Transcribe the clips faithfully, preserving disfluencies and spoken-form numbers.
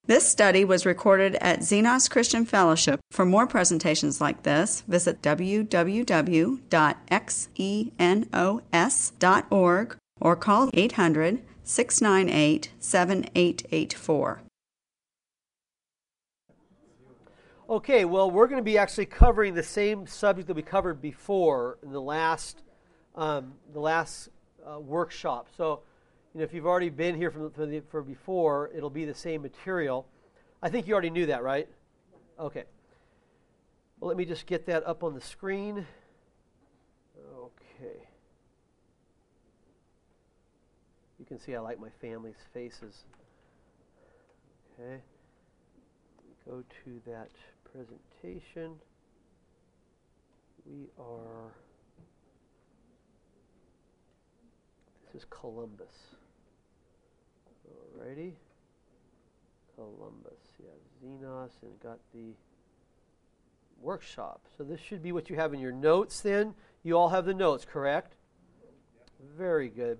This study was recorded at Xenos Christian Fellowship. For more presentations like this, visit w w w dot xenos dot org or call eight hundred, six nine eight, seven eight eight four. Okay, well, we're going to be actually covering the same subject that we covered before in the last um, the last uh, workshop. So, you know, if you've already been here from, from the, for before, it'll be the same material. I think you already knew that, right? Okay. Well, let me just get that up on the screen. Okay. You can see I like my family's faces. Okay. Go to that presentation. We are, this is Columbus. Alrighty. Columbus, yeah, Xenos, and got the workshop. So this should be what you have in your notes then. You all have the notes, correct? Very good.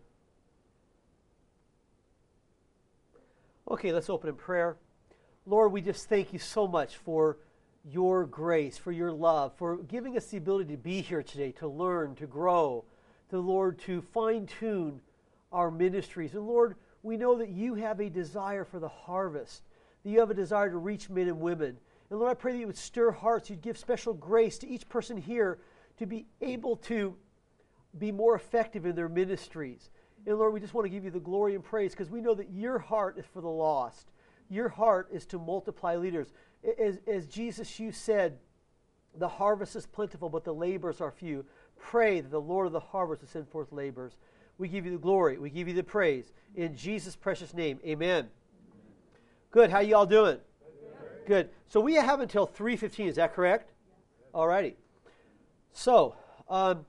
Okay, let's open in prayer. Lord, we just thank you so much for your grace, for your love, for giving us the ability to be here today, to learn, to grow, to, Lord, to fine-tune our ministries. And Lord, we know that you have a desire for the harvest, that you have a desire to reach men and women. And Lord, I pray that you would stir hearts, you'd give special grace to each person here to be able to be more effective in their ministries. And Lord, we just want to give you the glory and praise because we know that your heart is for the lost. Your heart is to multiply leaders. As, as Jesus, you said, the harvest is plentiful, but the laborers are few. Pray that the Lord of the harvest will send forth laborers. We give you the glory. We give you the praise. In Jesus' precious name, amen. Amen. Good. How you all doing? Good. Good. So we have until three fifteen. Is that correct? All righty. So, um,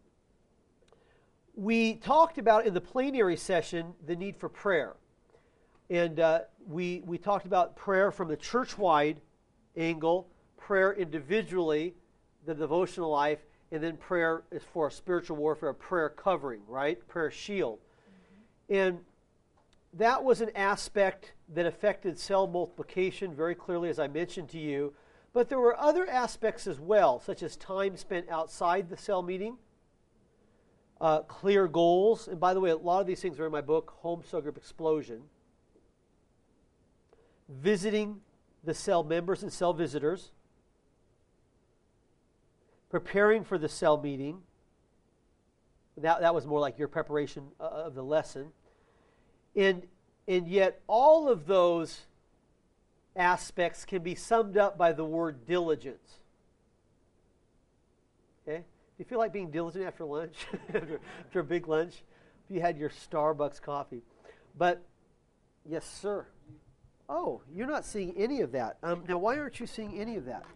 we talked about in the plenary session the need for prayer. And uh, we we talked about prayer from the church-wide angle, prayer individually, the devotional life, and then prayer is for a spiritual warfare, a prayer covering, right? Prayer shield. Mm-hmm. And that was an aspect that affected cell multiplication very clearly, as I mentioned to you. But there were other aspects as well, such as time spent outside the cell meeting, uh, clear goals. And by the way, a lot of these things are in my book, Home Cell Group Explosion. Visiting the cell members and cell visitors, preparing for the cell meeting. That, that was more like your preparation uh, of the lesson. And, and yet all of those aspects can be summed up by the word diligence. Okay? Do you feel like being diligent after lunch? after, after a big lunch? If you had your Starbucks coffee. But, yes, sir. Oh, you're not seeing any of that. Um, now, why aren't you seeing any of that?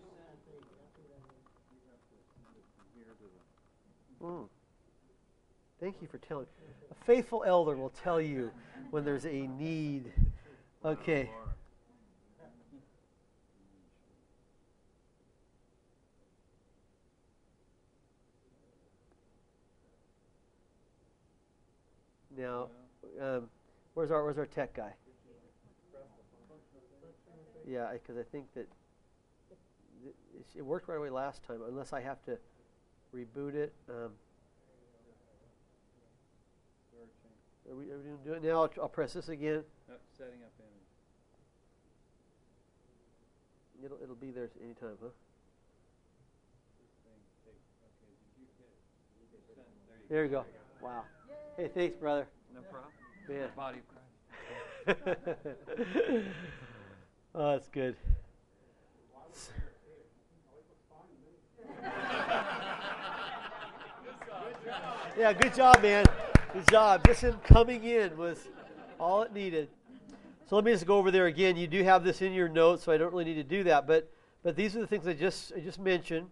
Mm. Thank you for telling. A faithful elder will tell you when there's a need. Okay. Now, um, where's our where's our tech guy? Yeah, because I think that it worked right away last time, unless I have to reboot it. Um, are we, are we going to do it now? I'll, I'll press this again. Nope, setting up image. It'll it'll be there anytime, huh? There you go. Wow. Hey, thanks, brother. No problem. Man. Body of Christ. Oh, that's good. Yeah, good job, man. Good job. Just him coming in was all it needed. So let me just go over there again. You do have this in your notes, so I don't really need to do that. But but these are the things I just I just mentioned.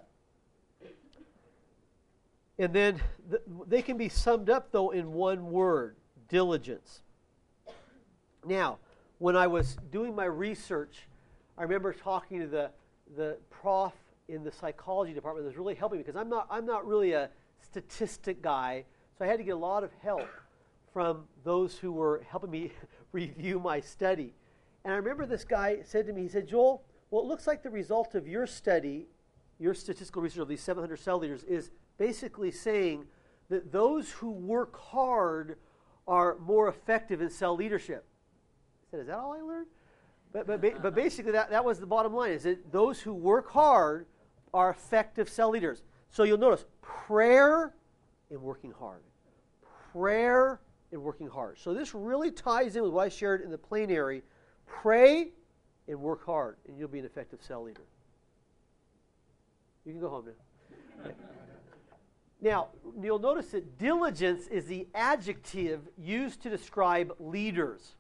And then th- they can be summed up, though, in one word: diligence. Now, when I was doing my research, I remember talking to the the prof in the psychology department that was really helping me, because I'm not I'm not really a statistic guy, so I had to get a lot of help from those who were helping me review my study. And I remember this guy said to me, he said, Joel, well, it looks like the result of your study, your statistical research of these seven hundred cell leaders is basically saying that those who work hard are more effective in cell leadership. I said, is that all I learned? But, but, but basically that, that was the bottom line, is that those who work hard are effective cell leaders. So you'll notice prayer and working hard. Prayer and working hard. So this really ties in with what I shared in the plenary. Pray and work hard, and you'll be an effective cell leader. You can go home now. Okay. Now, you'll notice that diligence is the adjective used to describe leaders.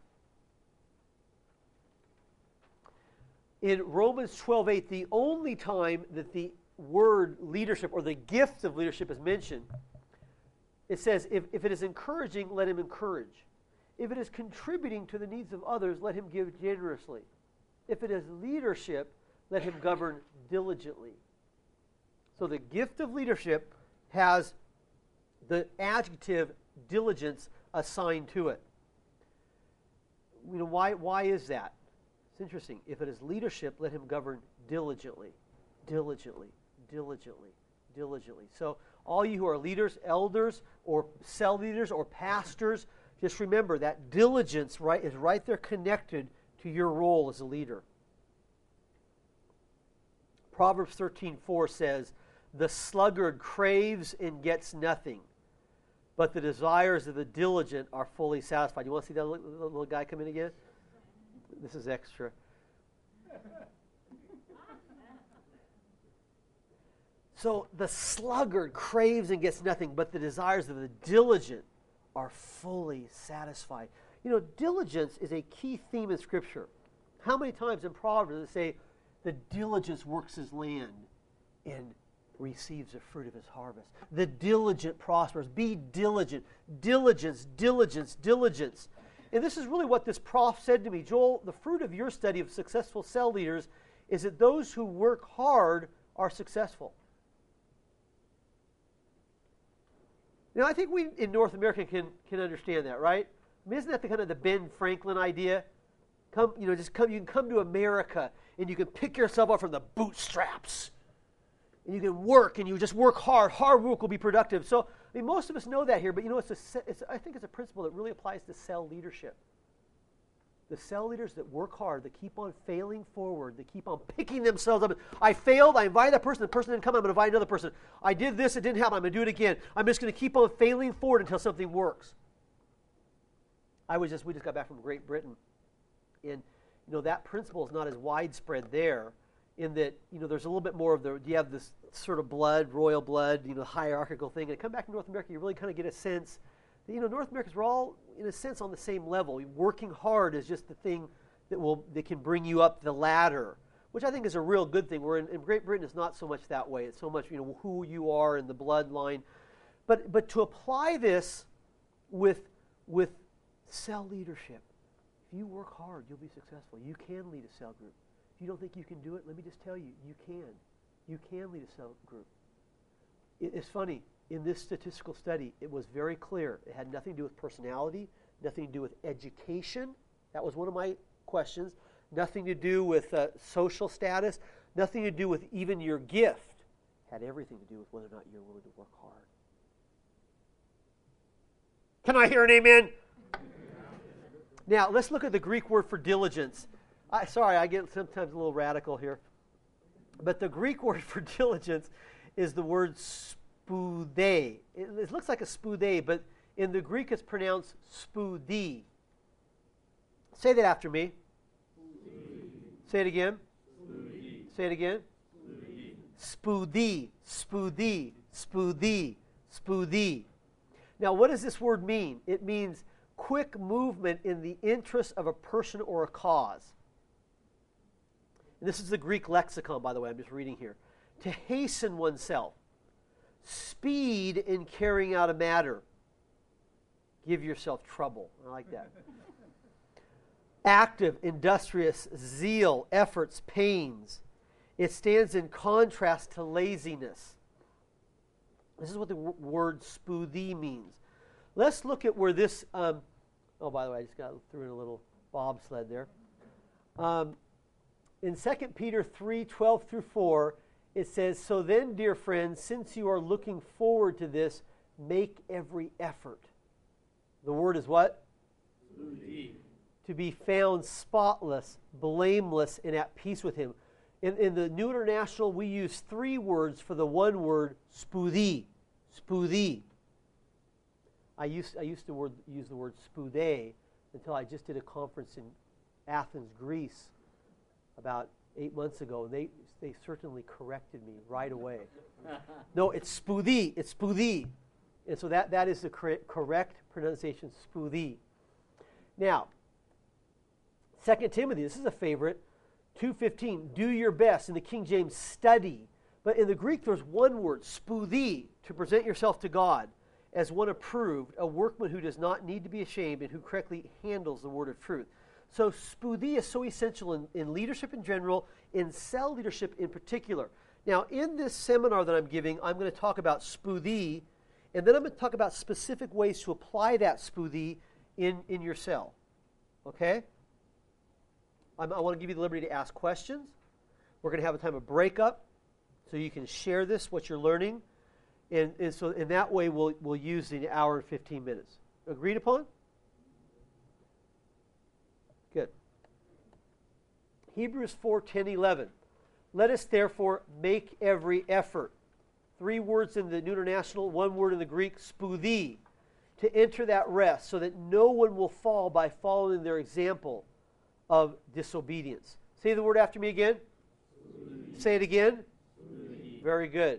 In Romans twelve eight, the only time that the word leadership or the gift of leadership is mentioned, it says, if, if it is encouraging, let him encourage. If it is contributing to the needs of others, let him give generously. If it is leadership, let him govern diligently. So the gift of leadership has the adjective diligence assigned to it. You know, why, why is that? It's interesting. If it is leadership, let him govern diligently, diligently, diligently, diligently. So all you who are leaders, elders, or cell leaders, or pastors, just remember that diligence right is right there connected to your role as a leader. Proverbs thirteen four says, the sluggard craves and gets nothing, but the desires of the diligent are fully satisfied. You want to see that little, little guy come in again? This is extra. So the sluggard craves and gets nothing, but the desires of the diligent are fully satisfied. You know, diligence is a key theme in Scripture. How many times in Proverbs does it say, the diligent works his land and receives the fruit of his harvest? The diligent prospers. Be diligent. Diligence, diligence, diligence. And this is really what this prof said to me. Joel, the fruit of your study of successful cell leaders is that those who work hard are successful. Now, I think we in North America can, can understand that, right? I mean, isn't that the kind of the Ben Franklin idea? Come, you know, just come. You can come to America and you can pick yourself up from the bootstraps, and you can work and you just work hard. Hard work will be productive. So, I mean, most of us know that here, but you know, it's a, it's, I think it's a principle that really applies to cell leadership. The cell leaders that work hard, that keep on failing forward, that keep on picking themselves up. I failed, I invited that person, the person didn't come, I'm going to invite another person. I did this, it didn't happen, I'm going to do it again. I'm just going to keep on failing forward until something works. I was just, we just got back from Great Britain, and you know, that principle is not as widespread there, in that, you know, there's a little bit more of the, you have this sort of blood, royal blood, you know, hierarchical thing, and come back to North America, you really kind of get a sense that, you know, North Americans are all, in a sense, on the same level. Working hard is just the thing that will, that can bring you up the ladder, which I think is a real good thing. Where in, in Great Britain, it's not so much that way. It's so much, you know, who you are and the bloodline. But but to apply this with with cell leadership, if you work hard, you'll be successful. You can lead a cell group. If you don't think you can do it, let me just tell you, you can. You can lead a cell group. It, it's funny. In this statistical study, it was very clear. It had nothing to do with personality, nothing to do with education. That was one of my questions. Nothing to do with uh, social status, nothing to do with even your gift. It had everything to do with whether or not you're willing to work hard. Can I hear an amen? Now, let's look at the Greek word for diligence. I, sorry, I get sometimes a little radical here. But the Greek word for diligence is the word spude. It, it looks like a spude, but in the Greek it's pronounced spudi. Say that after me. Spudi. Say it again. Spudi. Say it again. Spudi. Spudi. Spudi. Spudi. Now, what does this word mean? It means quick movement in the interest of a person or a cause. And this is the Greek lexicon, by the way, I'm just reading here. To hasten oneself. Speed in carrying out a matter. Give yourself trouble. I like that. Active, industrious, zeal, efforts, pains. It stands in contrast to laziness. This is what the w- word spudi means. Let's look at where this... Um, oh, by the way, I just got threw in a little bobsled there. Um, in Second Peter three, twelve through four, it says, "So then, dear friends, since you are looking forward to this, make every effort." The word is what? Indeed. To be found spotless, blameless, and at peace with him. In, in the New International, we use three words for the one word, spudi. Spudi. I used, I used to word, use the word spude until I just did a conference in Athens, Greece, about eight months ago, and they, they certainly corrected me right away. No, it's spudi. It's spudi. And so that, that is the correct, correct pronunciation, spudi. Now, Second Timothy, this is a favorite, two fifteen, do your best. In the King James, study. But in the Greek, there's one word, spudi, to present yourself to God as one approved, a workman who does not need to be ashamed and who correctly handles the word of truth. So spudi is so essential in, in leadership in general, in cell leadership in particular. Now, in this seminar that I'm giving, I'm going to talk about spudi, and then I'm going to talk about specific ways to apply that spudi in, in your cell. Okay? I'm, I want to give you the liberty to ask questions. We're going to have a time of breakup so you can share this, what you're learning. And, and so in that way, we'll, we'll use the hour and fifteen minutes. Agreed upon? Good. Hebrews four, ten, eleven. Let us therefore make every effort. Three words in the New International, one word in the Greek, spudi, to enter that rest so that no one will fall by following their example of disobedience. Say the word after me again. Spudi. Say it again. Spudi. Very good.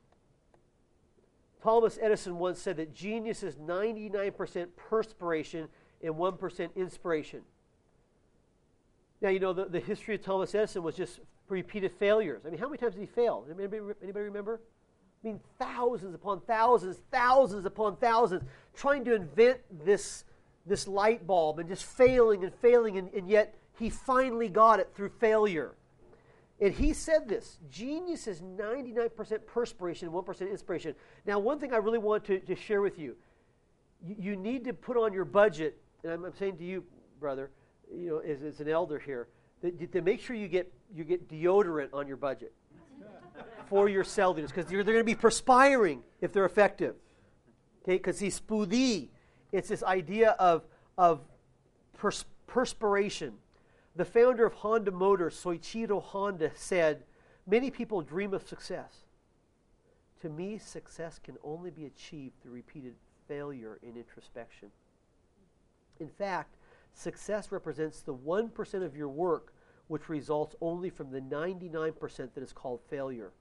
Thomas Edison once said that genius is ninety-nine percent perspiration and one percent inspiration. Now, you know, the, the history of Thomas Edison was just repeated failures. I mean, how many times did he fail? Anybody, anybody remember? I mean, thousands upon thousands, thousands upon thousands, trying to invent this, this light bulb and just failing and failing, and, and yet he finally got it through failure. And he said this, genius is ninety-nine percent perspiration and one percent inspiration. Now, one thing I really want to, to share with you, you, you need to put on your budget, and I'm, I'm saying to you, brother, you know, as, as an elder here, that, to make sure you get you get deodorant on your budget for your cell leaders, because they're, they're going to be perspiring if they're effective. Okay, because he's spudi. It's this idea of, of pers- perspiration. The founder of Honda Motors, Soichiro Honda, said, "Many people dream of success. To me, success can only be achieved through repeated failure and introspection. In fact, success represents the one percent of your work which results only from the ninety-nine percent that is called failure."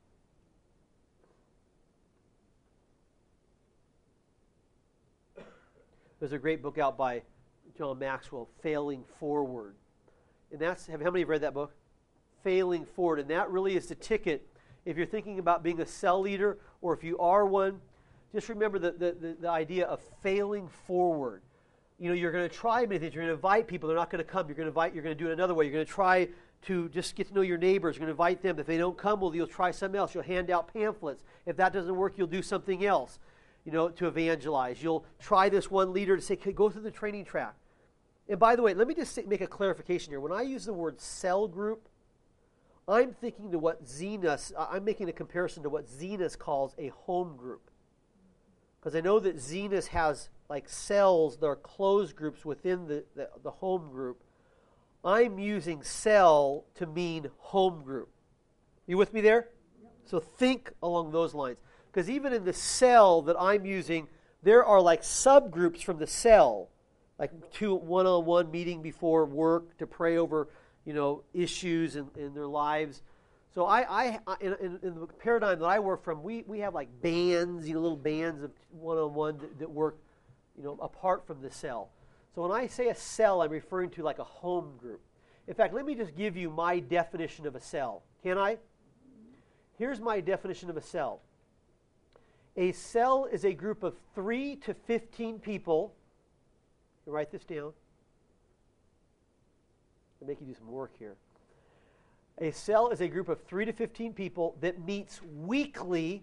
There's a great book out by John Maxwell, Failing Forward. And that's, have, how many have read that book? Failing Forward. And that really is the ticket. If you're thinking about being a cell leader, or if you are one, just remember the, the, the, the idea of failing forward. You know, you're going to try many things. You're going to invite people. They're not going to come. You're going to invite, you're going to do it another way. You're going to try to just get to know your neighbors. You're going to invite them. If they don't come, well, you'll try something else. You'll hand out pamphlets. If that doesn't work, you'll do something else, you know, to evangelize. You'll try this one leader to say, go through the training track. And by the way, let me just say, make a clarification here. When I use the word cell group, I'm thinking to what Zenas, I'm making a comparison to what Zenas calls a home group. Because I know that Zenas has like cells that are closed groups within the, the, the home group. I'm using cell to mean home group. You with me there? Yep. So think along those lines. Because even in the cell that I'm using, there are like subgroups from the cell. Like two one-on-one meeting before work to pray over, you know, issues in, in their lives. So I, I in, in, in the paradigm that I work from, we, we have like bands, you know, little bands of one-on-one that, that work, you know, apart from the cell. So when I say a cell, I'm referring to like a home group. In fact, let me just give you my definition of a cell. Can I? Here's my definition of a cell. A cell is a group of three to fifteen people. Write this down. I'll make you do some work here. A cell is a group of three to fifteen people that meets weekly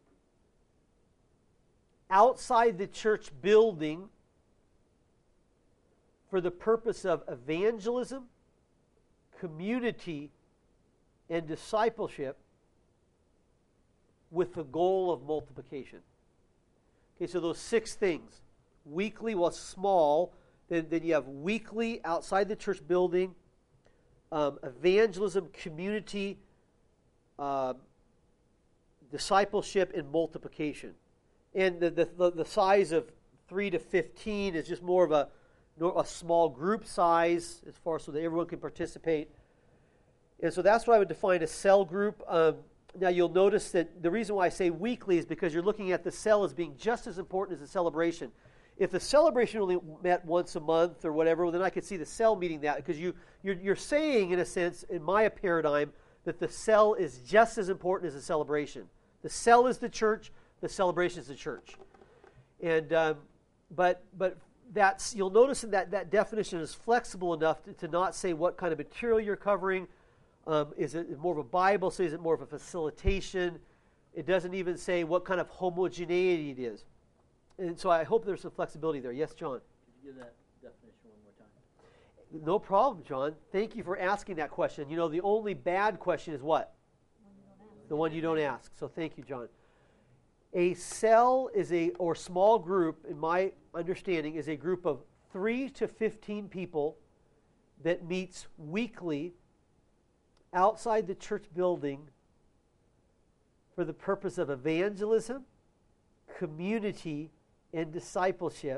outside the church building for the purpose of evangelism, community, and discipleship with the goal of multiplication. Okay, so those six things. Weekly, well, small. Then, then you have weekly outside the church building, um, evangelism, community, uh, discipleship, and multiplication. And the, the, the size of three to fifteen is just more of a, a small group size as far so that everyone can participate. And so that's what I would define a cell group. Um, now you'll notice that the reason why I say weekly is because you're looking at the cell as being just as important as the celebration. If the celebration only met once a month or whatever, well, then I could see the cell meeting that, because you, you're, you're saying, in a sense, in my paradigm, that the cell is just as important as the celebration. The cell is the church, the celebration is the church. And um, but but that's you'll notice that that, that definition is flexible enough to, to not say what kind of material you're covering. Um, is it more of a Bible? So is it more of a facilitation? It doesn't even say what kind of homogeneity it is. And so I hope there's some flexibility there. Yes, John? Could you give that definition one more time? No problem, John. Thank you for asking that question. You know, the only bad question is what? The one you don't ask. So thank you, John. A cell is a, or small group, in my understanding, is a group of three to fifteen people that meets weekly outside the church building for the purpose of evangelism, community, and discipleship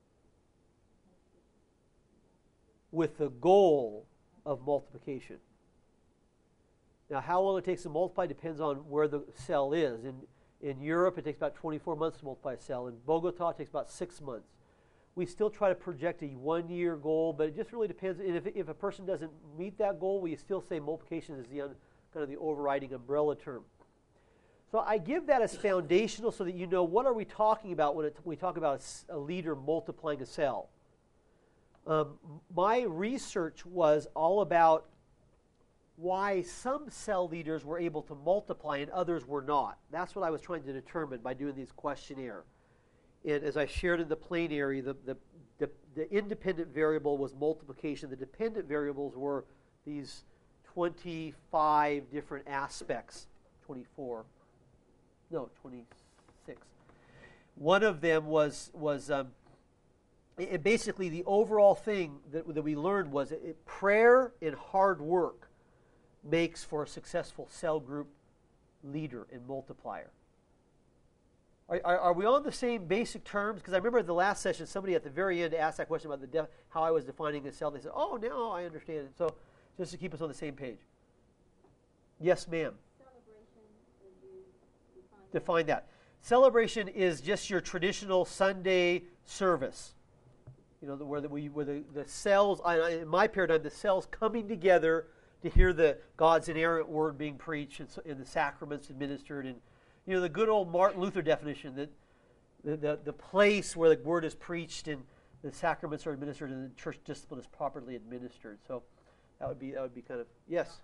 with the goal of multiplication. Now, how long it takes to multiply depends on where the cell is. In, in Europe, it takes about twenty-four months to multiply a cell. In Bogota, it takes about six months. We still try to project a one-year goal, but it just really depends. And if, if a person doesn't meet that goal, we still say multiplication is the un, kind of the overriding umbrella term. So I give that as foundational so that you know what are we talking about when it, we talk about a, a leader multiplying a cell. Um, my research was all about why some cell leaders were able to multiply and others were not. That's what I was trying to determine by doing these questionnaire. And as I shared in the plenary, the, the, the, the independent variable was multiplication. The dependent variables were these twenty-five different aspects, twenty-four. No, twenty-six. One of them was was um, it, basically the overall thing that, that we learned was it, it, prayer and hard work makes for a successful cell group leader and multiplier. Are, are, are we on the same basic terms? Because I remember at the last session, somebody at the very end asked that question about the def, how I was defining a cell. They said, "Oh, now I understand it." So just to keep us on the same page. Yes, ma'am. Define that. Celebration is just your traditional Sunday service. You know, the, where, the, where the, the cells, in my paradigm, the cells coming together to hear the God's inerrant word being preached and, and the sacraments administered. And, you know, the good old Martin Luther definition that the, the, the place where the word is preached and the sacraments are administered and the church discipline is properly administered. So that would be, that would be kind of, yes?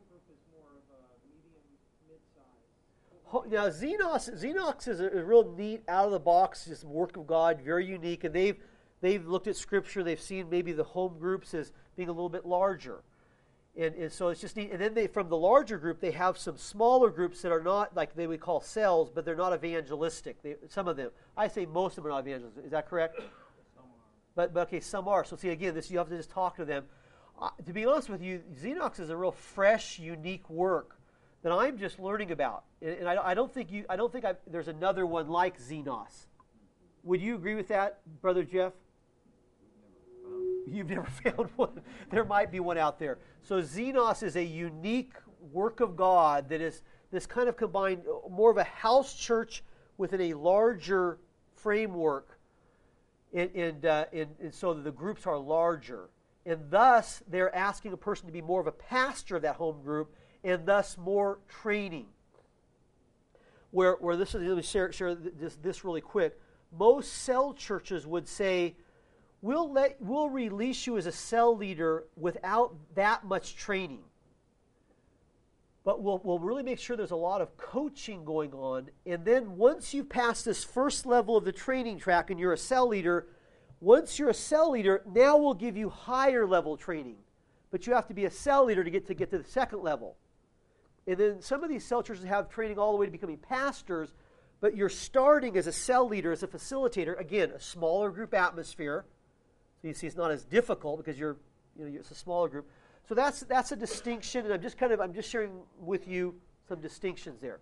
Now, Xenos, Xenox is a, a real neat, out-of-the-box, just work of God, very unique, and they've they've looked at Scripture. They've seen maybe the home groups as being a little bit larger, and, and so it's just neat. And then they, from the larger group, they have some smaller groups that are not like they would call cells, but they're not evangelistic. They, some of them, I say most of them are not evangelistic. Is that correct? Some are. But, but okay, some are. So see, again, this you have to just talk to them. Uh, to be honest with you, Xenox is a real fresh, unique work that I'm just learning about, and I, I don't think you. I don't think I've, there's another one like Xenos. Would you agree with that, Brother Jeff? You've never found one. There might be one out there. So Xenos is a unique work of God that is this kind of combined, more of a house church within a larger framework, and and, uh, and, and so the groups are larger, and thus they're asking a person to be more of a pastor of that home group, and thus more training. Where, where this is, let me share, share this, this really quick. Most cell churches would say, we'll, let, we'll release you as a cell leader without that much training. But we'll, we'll really make sure there's a lot of coaching going on. And then once you pass this first level of the training track and you're a cell leader, once you're a cell leader, now we'll give you higher level training. but you have to be a cell leader to get to get to the second level. And then some of these cell churches have training all the way to becoming pastors, but you're starting as a cell leader, as a facilitator. Again, a smaller group atmosphere. So you see it's not as difficult because you're, you know, it's a smaller group. So that's that's a distinction, and I'm just kind of I'm just sharing with you some distinctions there.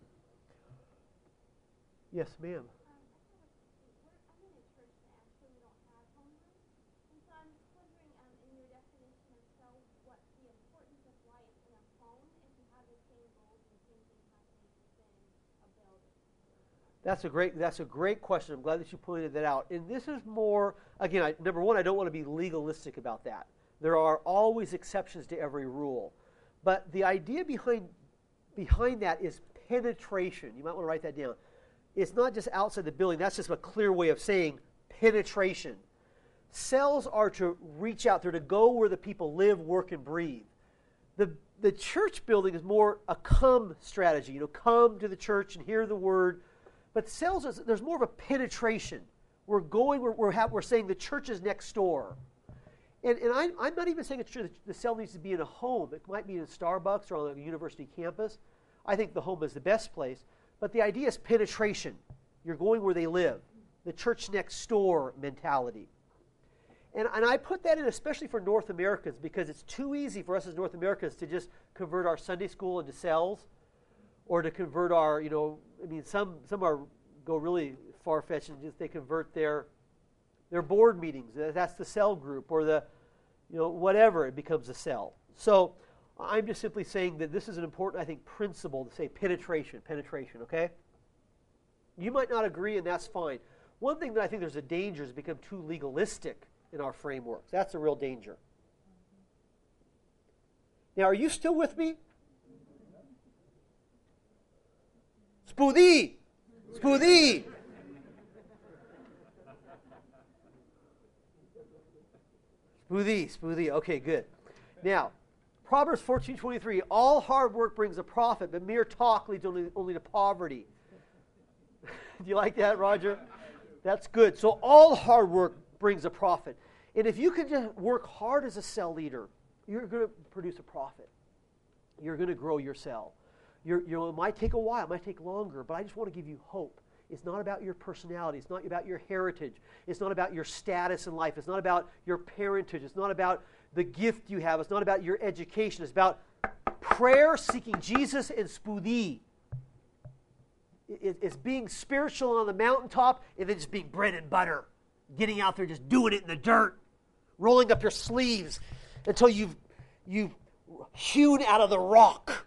Yes, ma'am. That's a great. That's a great question. I'm glad that you pointed that out. And this is more, again, I, number one, I don't want to be legalistic about that. There are always exceptions to every rule, but the idea behind behind that is penetration. You might want to write that down. It's not just outside the building. That's just a clear way of saying penetration. Cells are to reach out there, to go where the people live, work, and breathe. The the church building is more a come strategy. You know, come to the church and hear the word. But cells, is, there's more of a penetration. We're going, we're, we're, have, we're saying the church is next door. And, and I, I'm not even saying it's true that the cell needs to be in a home. It might be in a Starbucks or on a university campus. I think the home is the best place. But the idea is penetration. You're going where they live. The church next door mentality. And, and I put that in especially for North Americans because it's too easy for us as North Americans to just convert our Sunday school into cells. Or to convert our, you know, I mean, some some are go really far-fetched and just they convert their their board meetings. That's the cell group, or the, you know, whatever, it becomes a cell. So I'm just simply saying that this is an important, I think, principle to say penetration, penetration, okay? You might not agree, and that's fine. One thing that I think there's a danger is become too legalistic in our frameworks. That's a real danger. Now, are you still with me? Spudi! Spudi! Spudi, spudi. Okay, good. Now, Proverbs fourteen twenty-three, all hard work brings a profit, but mere talk leads only, only to poverty. Do you like that, Roger? That's good. So all hard work brings a profit. And if you can just work hard as a cell leader, you're going to produce a profit. You're going to grow your cell. You're, you know, it might take a while, it might take longer, but I just want to give you hope. It's not about your personality. It's not about your heritage. It's not about your status in life. It's not about your parentage. It's not about the gift you have. It's not about your education. It's about prayer, seeking Jesus, and spudi. It, it's being spiritual on the mountaintop and then just being bread and butter. Getting out there, just doing it in the dirt. Rolling up your sleeves until you've, you've hewn out of the rock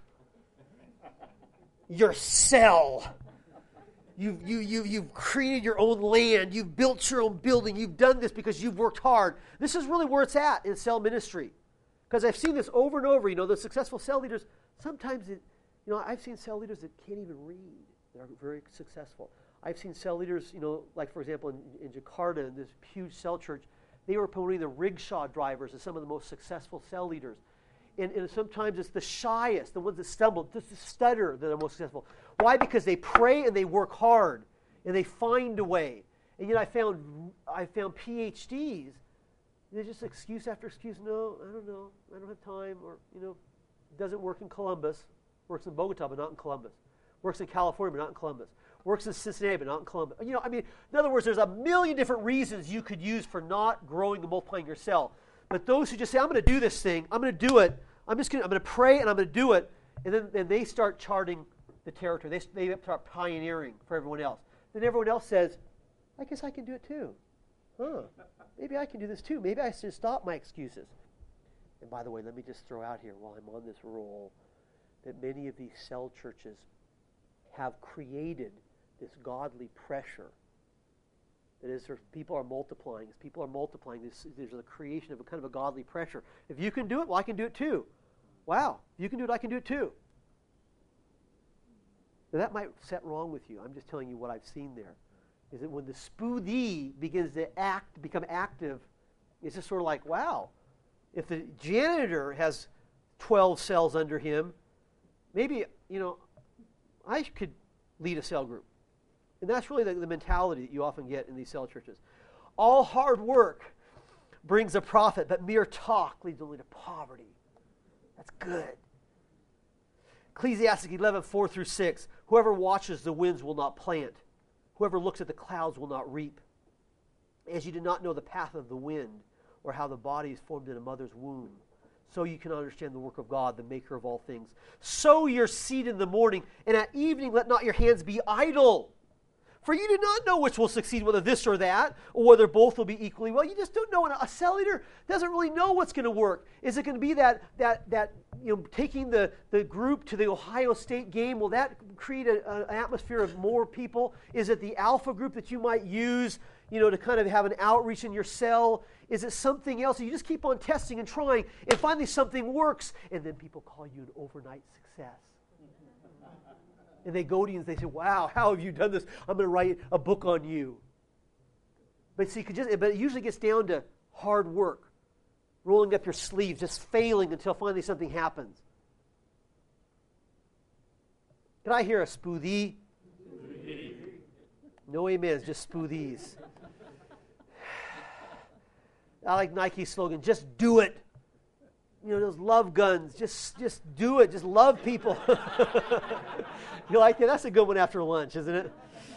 your cell. You've, you, you, you've created your own land. You've built your own building. You've done this because you've worked hard. This is really where it's at in cell ministry. Because I've seen this over and over. You know, the successful cell leaders, sometimes, it, you know, I've seen cell leaders that can't even read. They're very successful. I've seen cell leaders, you know, like, for example, in, in Jakarta, in this huge cell church, they were promoting the rickshaw drivers as some of the most successful cell leaders. And, and sometimes it's the shyest, the ones that stumble, just the stutter that are most successful. Why? Because they pray and they work hard and they find a way. And yet I found I found P H Ds. They're just excuse after excuse. No, I don't know. I don't have time. Or, you know, it doesn't work in Columbus. Works in Bogota, but not in Columbus. Works in California, but not in Columbus. Works in Cincinnati, but not in Columbus. You know, I mean, in other words, there's a million different reasons you could use for not growing and multiplying your cell. But those who just say, I'm going to do this thing, I'm going to do it, I'm just going to, I'm going to pray and I'm going to do it, and then, then they start charting the territory. They, they start pioneering for everyone else. Then everyone else says, I guess I can do it too. Huh. Maybe I can do this too. Maybe I should stop my excuses. And by the way, let me just throw out here while I'm on this roll that many of these cell churches have created this godly pressure. That is, people are multiplying. As people are multiplying, there's, there's a creation of a kind of a godly pressure. If you can do it, well, I can do it too. Wow, if you can do it, I can do it too. Now, that might set wrong with you. I'm just telling you what I've seen there. Is that when the spudi begins to act, become active, it's just sort of like, wow, if the janitor has twelve cells under him, maybe, you know, I could lead a cell group. And that's really the, the mentality that you often get in these cell churches. All hard work brings a profit, but mere talk leads only to poverty. That's good. Ecclesiastes eleven, four through six. Whoever watches the winds will not plant. Whoever looks at the clouds will not reap. As you do not know the path of the wind, or how the body is formed in a mother's womb, so you can understand the work of God, the maker of all things. Sow your seed in the morning, and at evening let not your hands be idle. For you do not know which will succeed, whether this or that, or whether both will be equally well. You just don't know. And a cell leader doesn't really know what's going to work. Is it going to be that that that you know taking the, the group to the Ohio State game? Will that create a, a, an atmosphere of more people? Is it the alpha group that you might use, you know, to kind of have an outreach in your cell? Is it something else? You just keep on testing and trying, and finally something works, and then people call you an overnight success. And they go to you and they say, wow, how have you done this? I'm going to write a book on you. But see, you could just, but it usually gets down to hard work, rolling up your sleeves, just failing until finally something happens. Can I hear a spoothie? No amens, just spoothies. I like Nike's slogan, just do it. You know, those love guns, just just do it. Just love people. You like that? That's a good one after lunch, isn't it?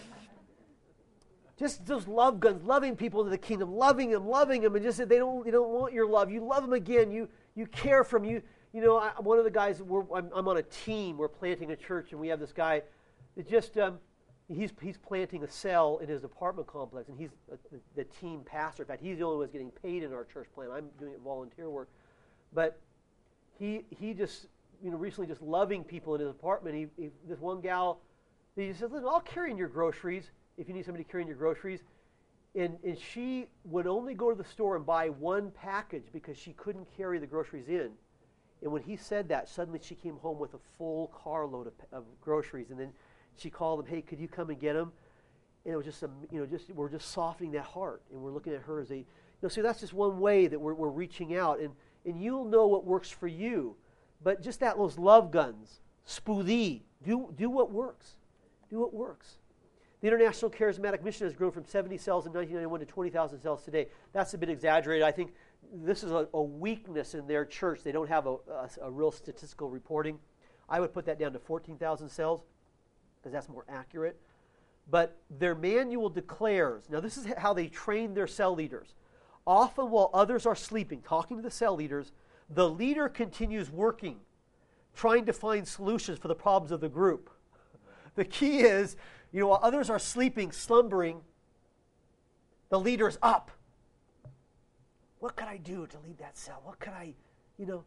Just those love guns, loving people into the kingdom, loving them, loving them, and just they don't they don't want your love. You love them again. You you care for them. You you know, I, one of the guys, we're, I'm, I'm on a team. We're planting a church, and we have this guy that just um, he's he's planting a cell in his apartment complex, and he's a, the, the team pastor. In fact, he's the only one who's getting paid in our church plant. I'm doing it volunteer work. But he he just, you know, recently just loving people in his apartment. He, he this one gal, he just says, listen, I'll carry in your groceries if you need somebody carrying your groceries. And and she would only go to the store and buy one package because she couldn't carry the groceries in. And when he said that, suddenly she came home with a full carload of, of groceries. And then she called him, hey, could you come and get them? And it was just, a, you know, just we're just softening that heart. And we're looking at her as a, you know, so that's just one way that we're we're reaching out. And And you'll know what works for you. But just that, those love guns, spoothie, do, do what works. Do what works. The International Charismatic Mission has grown from seventy cells in nineteen ninety-one to twenty thousand cells today. That's a bit exaggerated. I think this is a, a weakness in their church. They don't have a, a, a real statistical reporting. I would put that down to fourteen thousand cells because that's more accurate. But their manual declares, now this is how they train their cell leaders. Often while others are sleeping, talking to the cell leaders, the leader continues working, trying to find solutions for the problems of the group. The key is, you know, while others are sleeping, slumbering, the leader is up. What could I do to lead that cell? What could I, you know?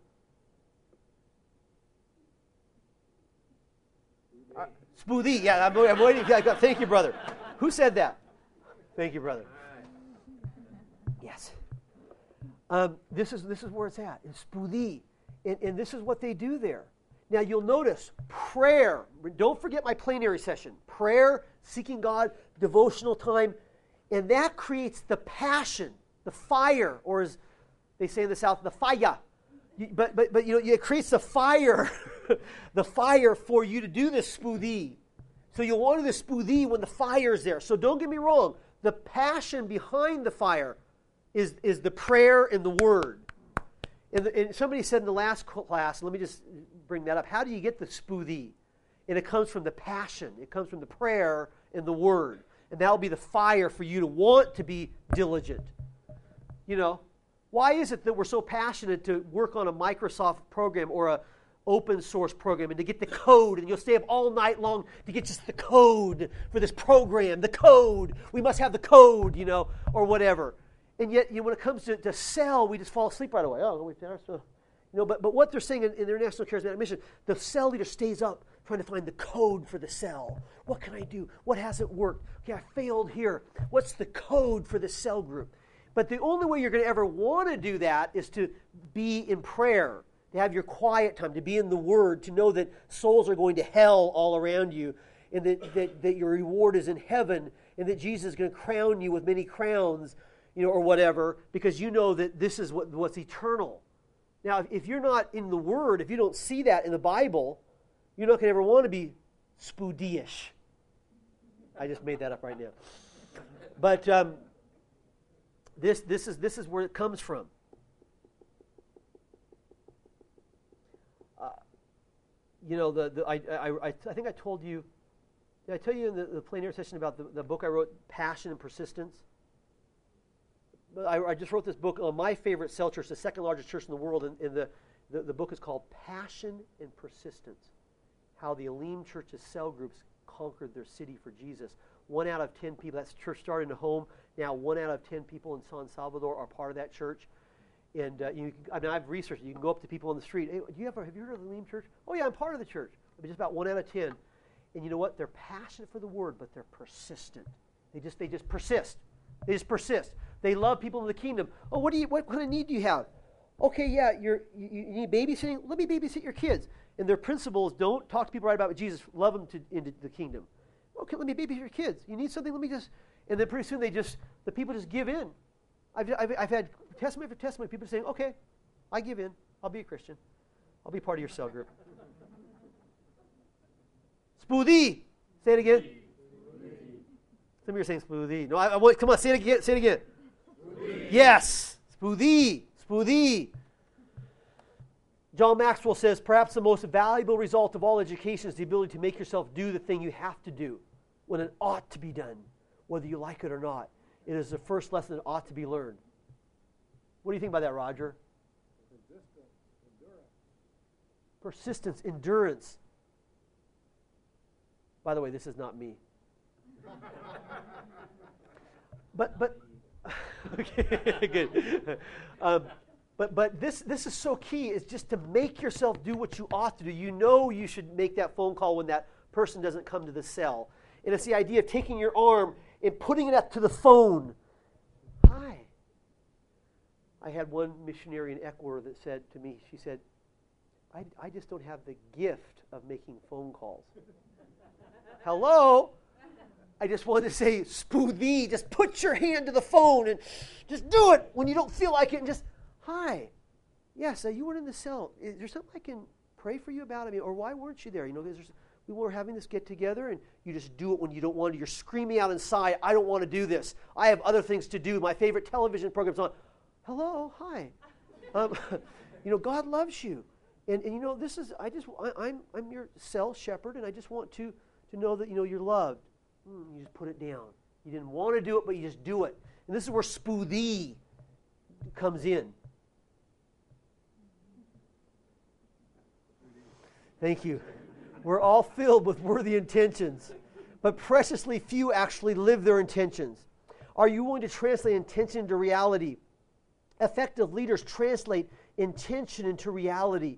Uh, Spoothie, yeah, I'm, I'm waiting. Thank you, brother. Who said that? Thank you, brother. Yes. Um, this is this is where it's at, in Spoothie. And, and this is what they do there. Now you'll notice prayer. Don't forget my plenary session. Prayer, seeking God, devotional time. And that creates the passion, the fire, or as they say in the South, the fire. You, but, but, but you know, it creates the fire, the fire for you to do this Spoothie. So you'll want to do this Spoothie when the fire's there. So don't get me wrong. The passion behind the fire is, is the prayer and the word. And, the, and somebody said in the last class, let me just bring that up, how do you get the Spoothie? And it comes from the passion. It comes from the prayer and the word. And that will be the fire for you to want to be diligent. You know, why is it that we're so passionate to work on a Microsoft program or a open source program and to get the code, and you'll stay up all night long to get just the code for this program, the code. We must have the code, you know, or whatever. And yet, you know, when it comes to, to cell, we just fall asleep right away. Oh, we better so, you know. But but what they're saying in, in their National Charismatic Mission, the cell leader stays up trying to find the code for the cell. What can I do? What hasn't worked? Okay, I failed here. What's the code for the cell group? But the only way you're going to ever want to do that is to be in prayer, to have your quiet time, to be in the Word, to know that souls are going to hell all around you, and that, that, that your reward is in heaven, and that Jesus is going to crown you with many crowns, you know, or whatever, because you know that this is what, what's eternal. Now, if you're not in the Word, if you don't see that in the Bible, you're not going to ever want to be Spoothie-ish. I just made that up right now. But um, This, this, is, this is where it comes from. Uh, you know, the, the I, I, I, I think I told you, did I tell you in the, the plein air session about the, the book I wrote, Passion and Persistence? I, I just wrote this book on my favorite cell church, the second largest church in the world, and, and the, the, the book is called Passion and Persistence, how the Elim Church's cell groups conquered their city for Jesus. One out of ten people, that's church started in a home, now one out of ten people in San Salvador are part of that church. And uh, you, I mean, I've researched it. You can go up to people on the street, hey, do you ever, have you heard of the Elim Church? Oh yeah, I'm part of the church. But just about one out of ten. And you know what? They're passionate for the word, but they're persistent. They just they just persist. They just persist. They love people in the kingdom. Oh, what do you? What kind of need do you have? Okay, yeah, you're, you, you need babysitting. Let me babysit your kids. And their principle is don't talk to people right about Jesus. Love them to, into the kingdom. Okay, let me babysit your kids. You need something? Let me just. And then pretty soon they just the people just give in. I've I've, I've had testimony for testimony. People saying, okay, I give in. I'll be a Christian. I'll be part of your cell group. Spoody. Say it again. Some of you are saying spoody. No, I, I want. Come on, say it again. Say it again. Spoody. Yes, spoody, spoody. John Maxwell says, perhaps the most valuable result of all education is the ability to make yourself do the thing you have to do when it ought to be done, whether you like it or not. It is the first lesson that ought to be learned. What do you think about that, Roger? Persistence, endurance. Persistence, endurance. By the way, this is not me. but but okay, good. Um, but but this this is so key. Is just to make yourself do what you ought to do. You know you should make that phone call when that person doesn't come to the cell, and it's the idea of taking your arm and putting it up to the phone. Hi. I had one missionary in Ecuador that said to me, she said, I, I just don't have the gift of making phone calls. Hello? I just wanted to say, spoothie, just put your hand to the phone and just do it when you don't feel like it and just, hi. Yes, uh, you weren't in the cell. Is there something I can pray for you about? I mean, or why weren't you there? You know, there's, we were having this get together and you just do it when you don't want to. You're screaming out inside, I don't want to do this. I have other things to do. My favorite television program's on. Hello, hi. Um, you know, God loves you. And, and you know, this is, I just, I, I'm, I'm your cell shepherd and I just want to, to know that, you know, you're loved. Mm, you just put it down. You didn't want to do it, but you just do it. And this is where spoothie comes in. Thank you. We're all filled with worthy intentions, but preciously few actually live their intentions. Are you willing to translate intention into reality? Effective leaders translate intention into reality.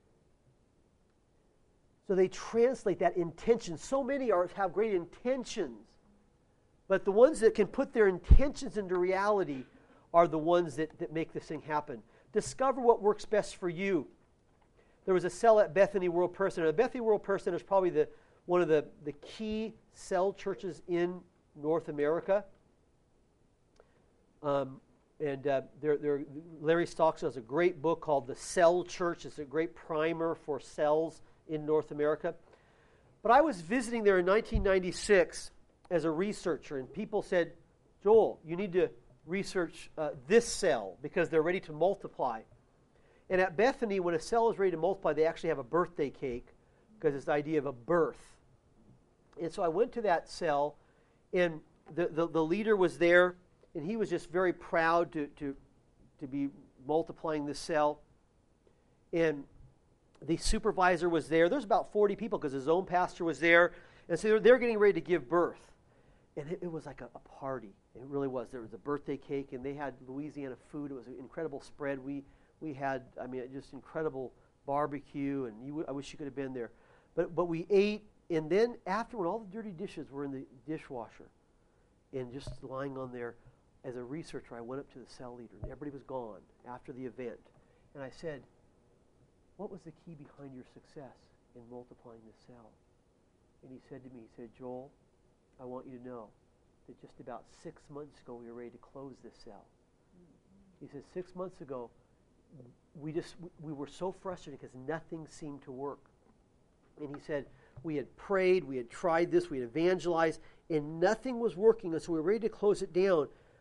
So they translate that intention. So many are, have great intentions, but the ones that can put their intentions into reality are the ones that, that make this thing happen. Discover what works best for you. There was a cell at Bethany World Prayer Center. The Bethany World Prayer Center is probably the, one of the, the key cell churches in North America. Um, and uh, they're, they're, Larry Stockstill has a great book called The Cell Church. It's a great primer for cells in North America. But I was visiting there in nineteen ninety-six as a researcher, and people said, Joel, you need to research uh, this cell because they're ready to multiply. And at Bethany, when a cell is ready to multiply, they actually have a birthday cake because it's the idea of a birth. And so I went to that cell, and the, the, the leader was there, and he was just very proud to, to, to be multiplying this cell. And the supervisor was there. There's about forty people because his own pastor was there. And so they're, they're getting ready to give birth. And it, it was like a, a party. It really was. There was a birthday cake, and they had Louisiana food. It was an incredible spread. We we had, I mean, just incredible barbecue, and you, I wish you could have been there. But but we ate, and then after, when all the dirty dishes were in the dishwasher and just lying on there, as a researcher, I went up to the cell leader, and everybody was gone after the event. And I said, what was the key behind your success in multiplying this cell? And he said to me, he said, Joel, I want you to know that just about six months ago, we were ready to close this cell. He said, six months ago, we just we were so frustrated because nothing seemed to work. And he said, we had prayed, we had tried this, we had evangelized, and nothing was working, and so we were ready to close it down.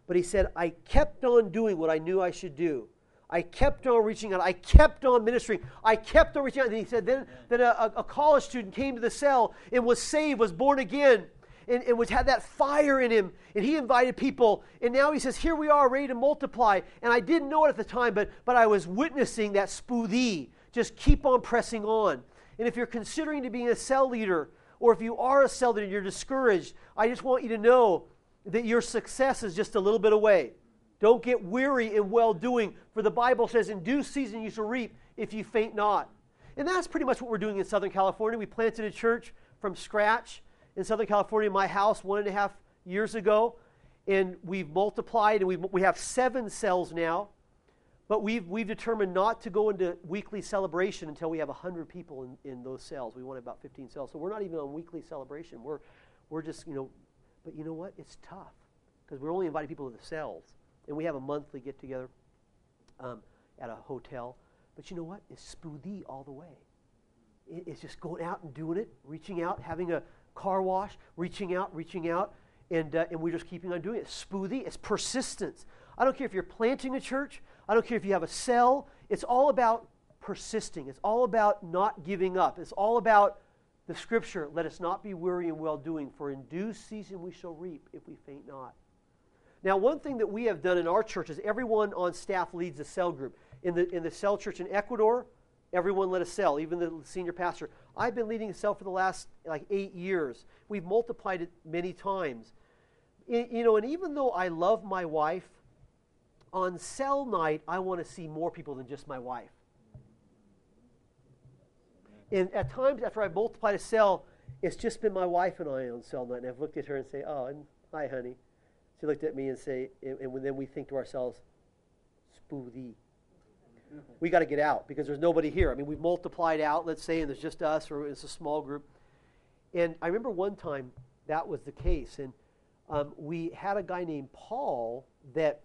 But he said, I kept on doing what I knew I should do. I kept on reaching out. I kept on ministering. I kept on reaching out. And he said then, then a, a college student came to the cell and was saved, was born again, and, and was had that fire in him. And he invited people. And now he says, here we are, ready to multiply. And I didn't know it at the time, but, but I was witnessing that spudi. Just keep on pressing on. And if you're considering to being a cell leader, or if you are a cell leader and you're discouraged, I just want you to know that your success is just a little bit away. Don't get weary in well-doing, for the Bible says, in due season you shall reap if you faint not. And that's pretty much what we're doing in Southern California. We planted a church from scratch in Southern California, in my house, one and a half years ago. And we've multiplied, and we've, we have seven cells now. But we've, we've determined not to go into weekly celebration until we have one hundred people in, in those cells. We want about fifteen cells. So we're not even on weekly celebration. We're, we're just, you know, but you know what? It's tough because we're only inviting people to the cells. And we have a monthly get-together um, at a hotel. But you know what? It's spudi all the way. It, it's just going out and doing it, reaching out, having a car wash, reaching out, reaching out, and uh, and we're just keeping on doing it. It's spudi. It's persistence. I don't care if you're planting a church. I don't care if you have a cell. It's all about persisting. It's all about not giving up. It's all about the Scripture. Let us not be weary in well-doing, for in due season we shall reap if we faint not. Now, one thing that we have done in our church is everyone on staff leads a cell group. In the in the cell church in Ecuador, everyone led a cell, even the senior pastor. I've been leading a cell for the last like eight years. We've multiplied it many times. I, you know, and even though I love my wife, on cell night, I want to see more people than just my wife. And at times, after I've multiplied a cell, it's just been my wife and I on cell night. And I've looked at her and say, oh, and hi, honey. She looked at me and say, and, and then we think to ourselves, spudi. We got to get out because there's nobody here. I mean, we've multiplied out, let's say, and there's just us, or it's a small group. And I remember one time that was the case. And um, we had a guy named Paul that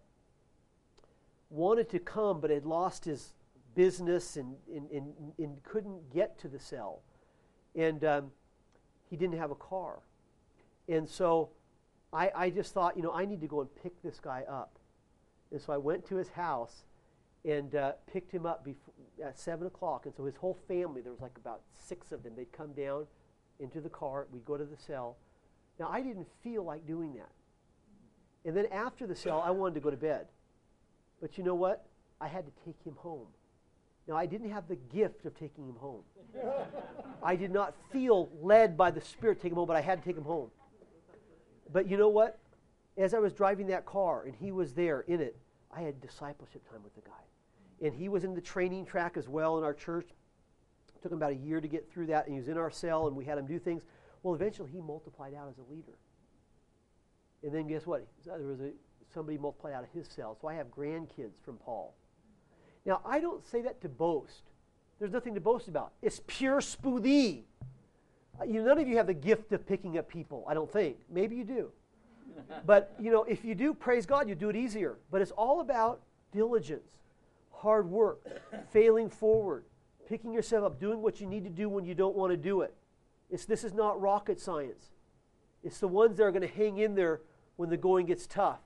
wanted to come, but had lost his business and, and, and, and couldn't get to the cell. And um, he didn't have a car. And so I, I just thought, you know, I need to go and pick this guy up. And so I went to his house and uh, picked him up before, at seven o'clock. And so his whole family, there was like about six of them, they'd come down into the car. We'd go to the cell. Now, I didn't feel like doing that. And then after the cell, I wanted to go to bed. But you know what? I had to take him home. Now, I didn't have the gift of taking him home. I did not feel led by the Spirit to take him home, but I had to take him home. But you know what? As I was driving that car, and he was there in it, I had discipleship time with the guy. And he was in the training track as well in our church. It took him about a year to get through that, and he was in our cell, and we had him do things. Well, eventually he multiplied out as a leader. And then guess what? There was a somebody multiplied out of his cell. So I have grandkids from Paul. Now, I don't say that to boast. There's nothing to boast about. It's pure spudi. Uh, you know, none of you have the gift of picking up people, I don't think. Maybe you do. But, you know, if you do, praise God, you do it easier. But it's all about diligence, hard work, failing forward, picking yourself up, doing what you need to do when you don't want to do it. It's, this is not rocket science. It's the ones that are going to hang in there when the going gets tough.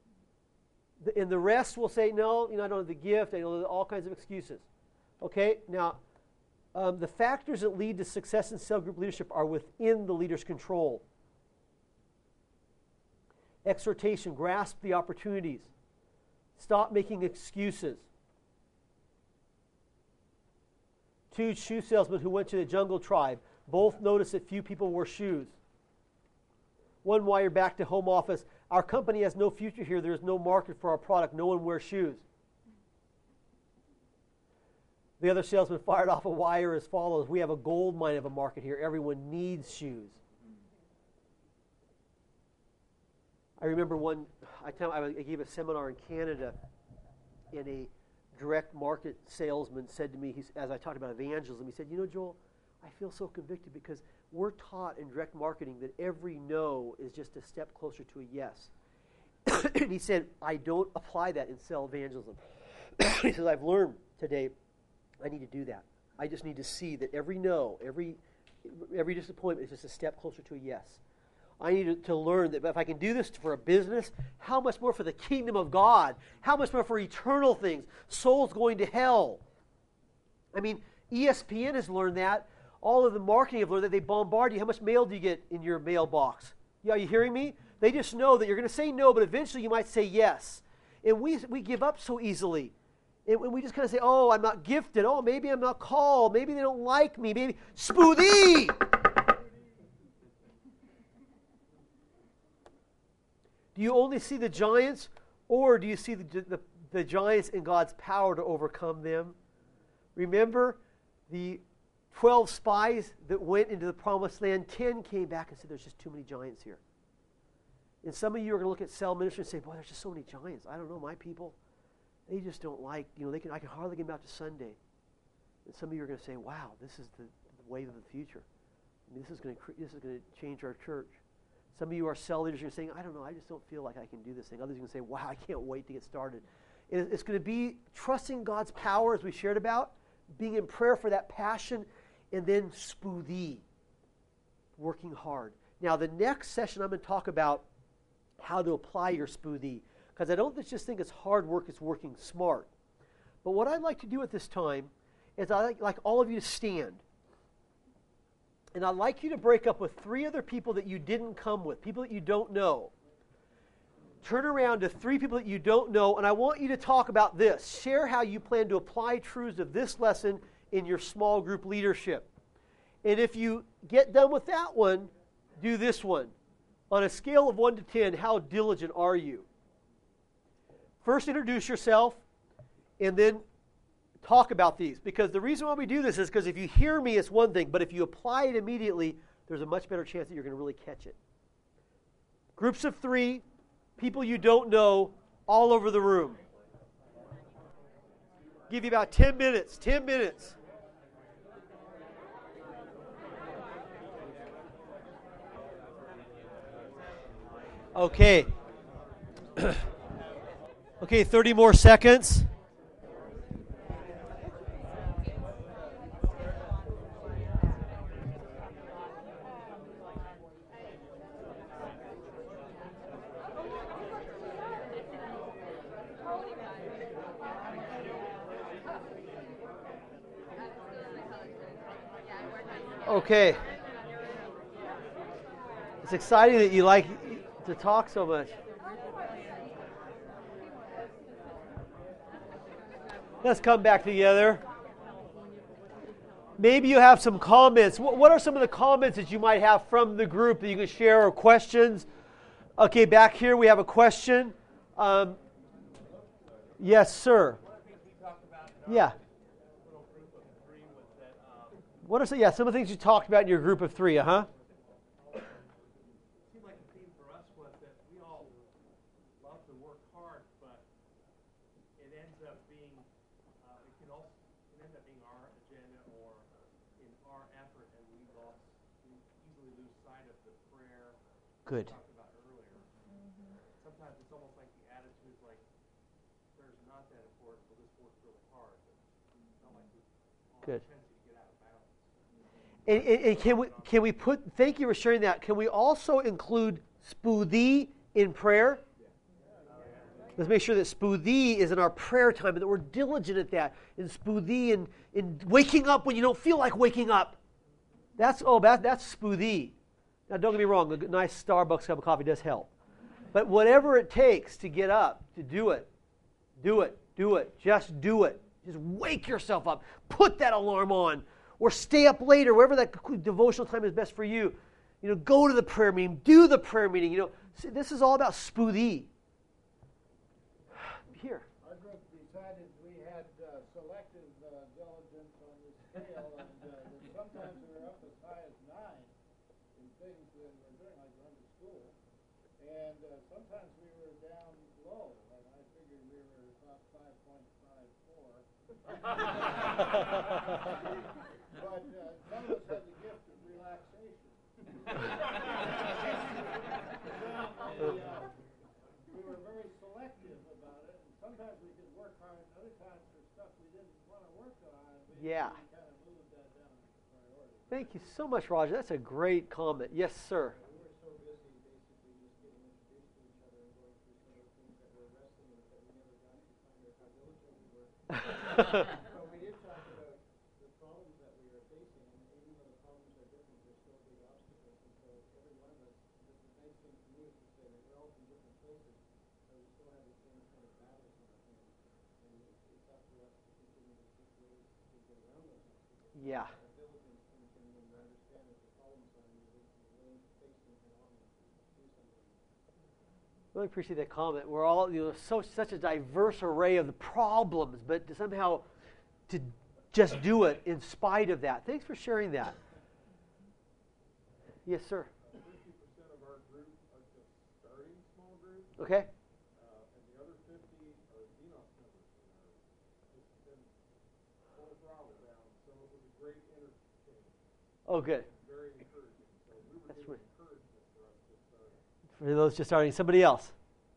And the rest will say, no, you know, I don't have the gift. I know all kinds of excuses. Okay? Now, um, the factors that lead to success in cell group leadership are within the leader's control. Exhortation, grasp the opportunities. Stop making excuses. Two shoe salesmen who went to the jungle tribe both noticed that few people wore shoes. One wired back to home office, our company has no future here. There is no market for our product. No one wears shoes. The other salesman fired off a wire as follows. We have a gold mine of a market here. Everyone needs shoes. I remember one, I, tell, I gave a seminar in Canada, and a direct market salesman said to me, he's, as I talked about evangelism, he said, you know, Joel, I feel so convicted because we're taught in direct marketing that every no is just a step closer to a yes. And he said, I don't apply that in cell evangelism. He says, I've learned today I need to do that. I just need to see that every no, every every disappointment is just a step closer to a yes. I need to, to learn that if I can do this for a business, how much more for the kingdom of God? How much more for eternal things? Souls going to hell. I mean, E S P N has learned that. All of the marketing have learned that. They bombard you. How much mail do you get in your mailbox? Yeah, are you hearing me? They just know that you're going to say no, but eventually you might say yes. And we we give up so easily. And we just kind of say, oh, I'm not gifted. Oh, maybe I'm not called. Maybe they don't like me. Maybe Spoothie! Do you only see the giants, or do you see the, the, the giants and God's power to overcome them? Remember the twelve spies that went into the promised land? ten came back and said, there's just too many giants here. And some of you are going to look at cell ministry and say, boy, there's just so many giants. I don't know, my people, they just don't like, you know, they can I can hardly get them out to Sunday. And some of you are going to say, wow, this is the, the wave of the future. I mean, this is going to this is going to change our church. Some of you are cell leaders. You're saying, I don't know, I just don't feel like I can do this thing. Others are going to say, wow, I can't wait to get started. And it's going to be trusting God's power, as we shared about, being in prayer for that passion, and then Spoothie, working hard. Now, the next session I'm going to talk about how to apply your Spoothie, because I don't just think it's hard work, it's working smart. But what I'd like to do at this time is I'd like, like all of you to stand. And I'd like you to break up with three other people that you didn't come with, people that you don't know. Turn around to three people that you don't know, and I want you to talk about this. Share how you plan to apply truths of this lesson in your small group leadership. And if you get done with that one, do this one. On a scale of one to ten, how diligent are you? First, introduce yourself, and then talk about these. Because the reason why we do this is because if you hear me, it's one thing. But if you apply it immediately, there's a much better chance that you're going to really catch it. Groups of three, people you don't know, all over the room. Give you about ten minutes. ten minutes. Okay. Okay, thirty more seconds. Okay. It's exciting that you like to talk so much. Let's come back together. Maybe you have some comments. What are some of the comments that you might have from the group that you can share, or questions? Okay, back here we have a question. Um, yes, sir. Yeah. What are some, yeah, some of the things you talked about in your group of three, uh-huh? It seemed like the theme for us was that we all love to work hard, but it ends up being, uh, it can also it ends up being our agenda or in our effort, and we lost, we easily lose sight of the prayer Good. we talked about earlier. Mm-hmm. Sometimes it's almost like the attitude is like, prayer's not that important, so let's work really hard. But it's not like we all Good. tendency to get out of balance. And, and, and can we can we put? Thank you for sharing that. Can we also include Spoothie in prayer? Let's make sure that Spoothie is in our prayer time, and that we're diligent at that. And Spoothie and in waking up when you don't feel like waking up. That's oh that that's Spoothie. Now don't get me wrong, a nice Starbucks cup of coffee does help. But whatever it takes to get up, to do it, do it, do it. Just do it. Just wake yourself up. Put that alarm on. Or stay up later, wherever that devotional time is best for you. You know, go to the prayer meeting, do the prayer meeting. You know, see, this is all about Spoothie. Here. Our group decided we had uh, selective uh, diligence on the scale, and uh, that sometimes we were up as high as nine in things that we're doing, like going to school, and uh, sometimes we were down low, and I figured we were about five point five four. But uh, some of us had the gift of relaxation. Then we, uh, we were very selective about it, and sometimes we could work hard, and other times there's stuff we didn't want to work on. We Yeah. kind of moved that down to priority. Thank you so much, Roger. That's a great comment. Yes, sir. We were so busy Well, we did talk about the problems that we are facing, and even though the problems are different, there's still big obstacles. And so every one of us, the, the nice thing to me is to say that we're all from different places, but we still have the same kind of battles in our hands. And it's, it's up to us to continue to seek ways to get around those obstacles. Yeah. Our diligence in, in, in understanding the problems are and the way to face them head on and do something. Really appreciate that comment. We're all, you know, so such a diverse array of the problems, but to somehow to just do it in spite of that. Thanks for sharing that. Yes, sir. fifty percent of our group are just starting small groups, Okay. uh, and the other fifty are Xenos members. And it's been full throttle down, so it was a great interchange, Oh, good. very encouraging. So we were That's getting right. encouragement for us to start. For those just starting, somebody else.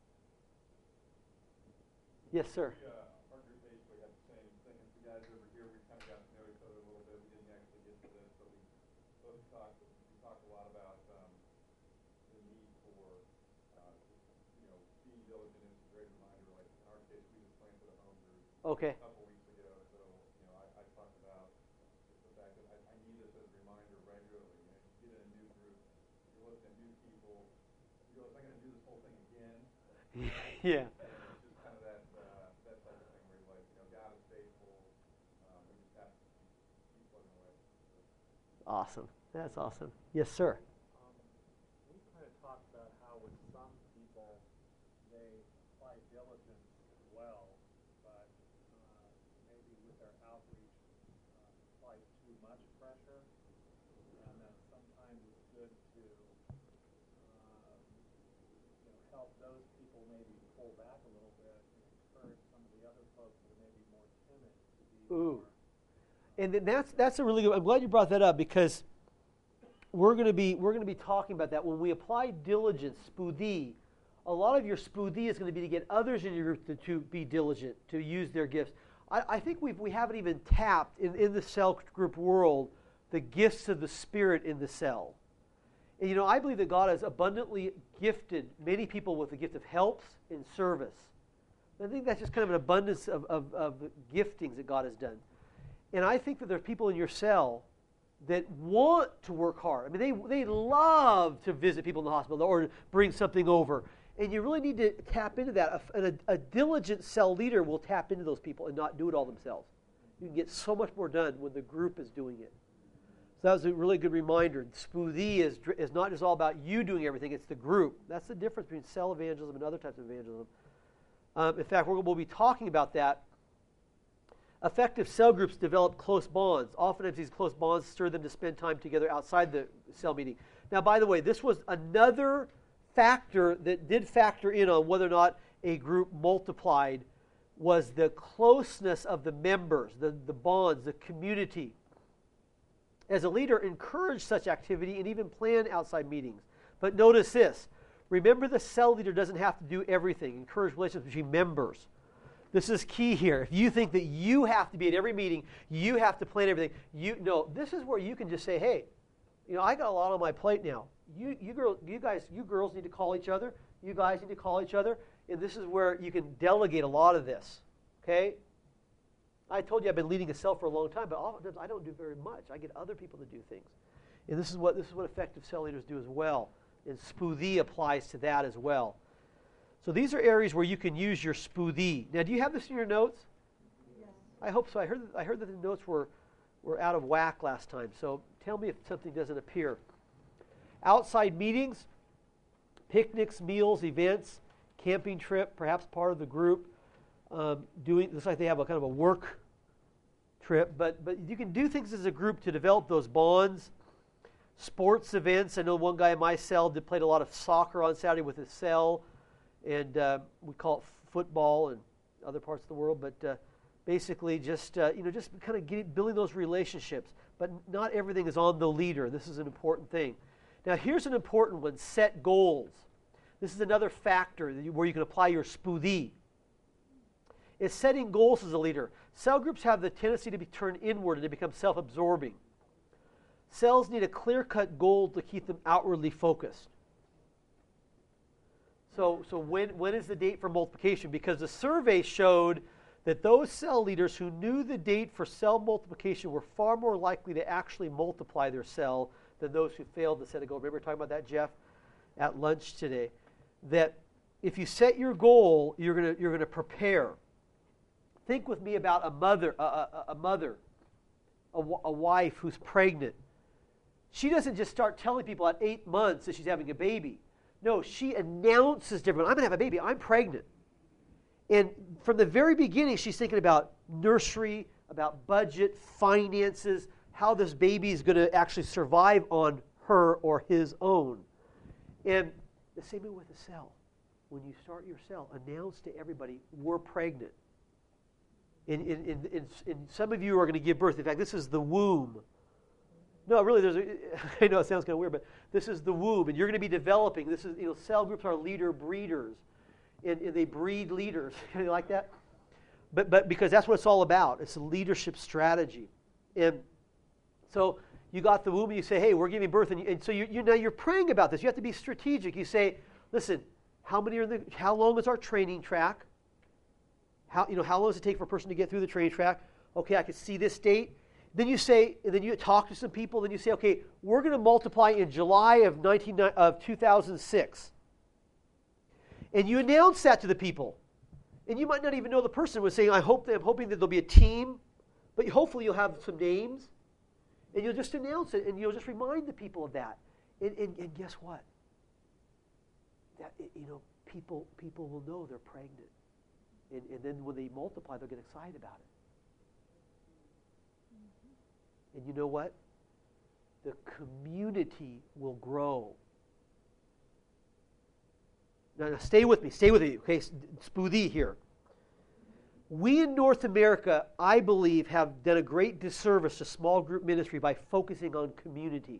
Yes, sir. We, uh, our group basically had the same thing as the guys over here. We kind of got to know each other a little bit. We didn't actually get to this, but we both talked. We talked a lot about um, the need for, uh, you know, being diligent is a great reminder. Like in our case, we just planted a home group Okay. a couple weeks ago, so you know, I, I talked about just the fact that I, I need this as a reminder regularly. You know, you get in a new group, you're looking at new people, you go, "Am I going to do this whole thing again?" Yeah. And it's just kind of that uh, that type of thing where you're like, you know, God is faithful. Um, we just have to keep, keep plugging away. Awesome. That's awesome. Yes, sir. Um, we kind of talked about how with some people they apply diligence well, but uh, maybe with their outreach uh, apply too much pressure, and that sometimes it's good to uh, you know, help those people maybe pull back a little bit and encourage some of the other folks that are maybe more timid to be Ooh. more. And then that's that's a really good. I'm glad you brought that up because we're going to be we're going to be talking about that when we apply diligence, spudi. A lot of your spudi is going to be to get others in your group to, to be diligent, to use their gifts. I, I think we've we haven't even tapped in, in the cell group world the gifts of the Spirit in the cell. And you know, I believe that God has abundantly gifted many people with the gift of helps and service. I think that's just kind of an abundance of, of, of giftings that God has done. And I think that there are people in your cell that want to work hard. I mean, they they love to visit people in the hospital or to bring something over. And you really need to tap into that. A, a, a diligent cell leader will tap into those people and not do it all themselves. You can get so much more done when the group is doing it. So that was a really good reminder. Spudi is, is not just all about you doing everything, it's the group. That's the difference between cell evangelism and other types of evangelism. Um, in fact, we're, we'll be talking about that. Effective cell groups develop close bonds. Oftentimes these close bonds stir them to spend time together outside the cell meeting. Now, by the way, this was another factor that did factor in on whether or not a group multiplied was the closeness of the members, the, the bonds, the community. As a leader, encourage such activity and even plan outside meetings. But notice this. Remember, the cell leader doesn't have to do everything. Encourage relationships between members. This is key here. If you think that you have to be at every meeting, you have to plan everything, you no, this is where you can just say, hey, you know, I got a lot on my plate now. You you girl, you guys, you girls need to call each other. You guys need to call each other. And this is where you can delegate a lot of this. Okay? I told you I've been leading a cell for a long time, but oftentimes I don't do very much. I get other people to do things. And this is what this is what effective cell leaders do as well. And spudi applies to that as well. So these are areas where you can use your spudi. Now, do you have this in your notes? Yes. I hope so. I heard that, I heard that the notes were, were out of whack last time. So tell me if something doesn't appear. Outside meetings, picnics, meals, events, camping trip, perhaps part of the group. Um, doing looks like they have a kind of a work trip, but but you can do things as a group to develop those bonds. Sports events. I know one guy in my cell did played a lot of soccer on Saturday with his cell. And uh, we call it football in other parts of the world, but uh, basically just uh, you know just kind of getting, building those relationships. But not everything is on the leader. This is an important thing. Now here's an important one: set goals. This is another factor that you, where you can apply your spudi. It's setting goals as a leader. Cell groups have the tendency to be turned inward and to become self-absorbing. Cells need a clear-cut goal to keep them outwardly focused. So, so when, when is the date for multiplication? Because the survey showed that those cell leaders who knew the date for cell multiplication were far more likely to actually multiply their cell than those who failed to set a goal. Remember talking about that, Jeff, at lunch today? That if you set your goal, you're going to you're going to prepare. Think with me about a mother, a, a, a mother, a, a wife who's pregnant. She doesn't just start telling people at eight months that she's having a baby. No, she announces to everyone, I'm going to have a baby, I'm pregnant. And from the very beginning, she's thinking about nursery, about budget, finances, how this baby is going to actually survive on her or his own. And the same way with the cell. When you start your cell, announce to everybody, we're pregnant. In, in, in, in, in some of you are going to give birth. In fact, this is the womb. No, really, there's a, I know it sounds kind of weird, but this is the womb, and you're going to be developing. This is, you know, cell groups are leader breeders, and, and they breed leaders. You like that? But but because that's what it's all about. It's a leadership strategy. And so you got the womb, and you say, hey, we're giving birth, and, you, and so you, you now you're praying about this. You have to be strategic. You say, listen, how many are in the? How long is our training track? How you know how long does it take for a person to get through the training track? Okay, I can see this date. Then you say, and then you talk to some people. Then you say, okay, we're going to multiply in July of nineteen of two thousand six, and you announce that to the people. And you might not even know the person was saying, I hope that I'm hoping that there'll be a team, but hopefully you'll have some names, and you'll just announce it, and you'll just remind the people of that. And, and, and guess what? That you know, people people will know they're pregnant. And, and then when they multiply, they'll get excited about it. And you know what? The community will grow. Now, now stay with me. Stay with me. Okay, spoothie here. We in North America, I believe, have done a great disservice to small group ministry by focusing on community.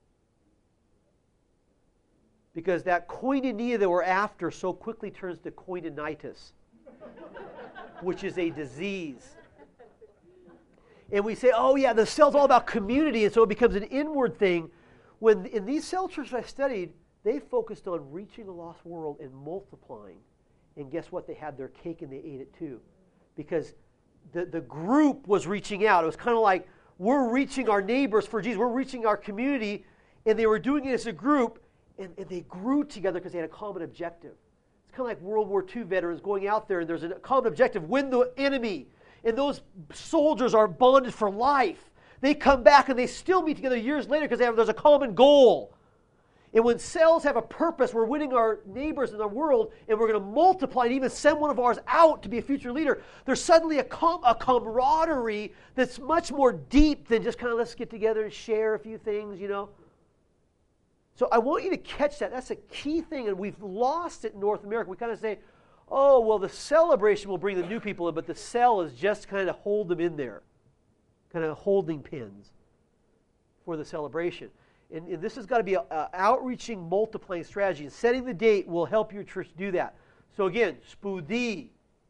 Because that koinonia that we're after so quickly turns to koinonitis, which is a disease. And we say, oh yeah, the cell's all about community, and so it becomes an inward thing. When in these cell churches I studied, they focused on reaching a lost world and multiplying. And guess what? They had their cake and they ate it too. Because the, the group was reaching out. It was kind of like, we're reaching our neighbors for Jesus. We're reaching our community. And they were doing it as a group, and, and they grew together because they had a common objective. It's kind of like World War Two veterans going out there, and there's a common objective, win the enemy. And those soldiers are bonded for life. They come back and they still meet together years later because there's a common goal. And when cells have a purpose, we're winning our neighbors in the world, and we're going to multiply and even send one of ours out to be a future leader. There's suddenly a, com- a camaraderie that's much more deep than just kind of let's get together and share a few things, you know. So I want you to catch that. That's a key thing, and we've lost it in North America. We kind of say, oh, well, the celebration will bring the new people in, but the cell is just kind of hold them in there, kind of holding pins for the celebration. And, and this has got to be an outreaching, multiplying strategy. And setting the date will help your church do that. So again, spoothie.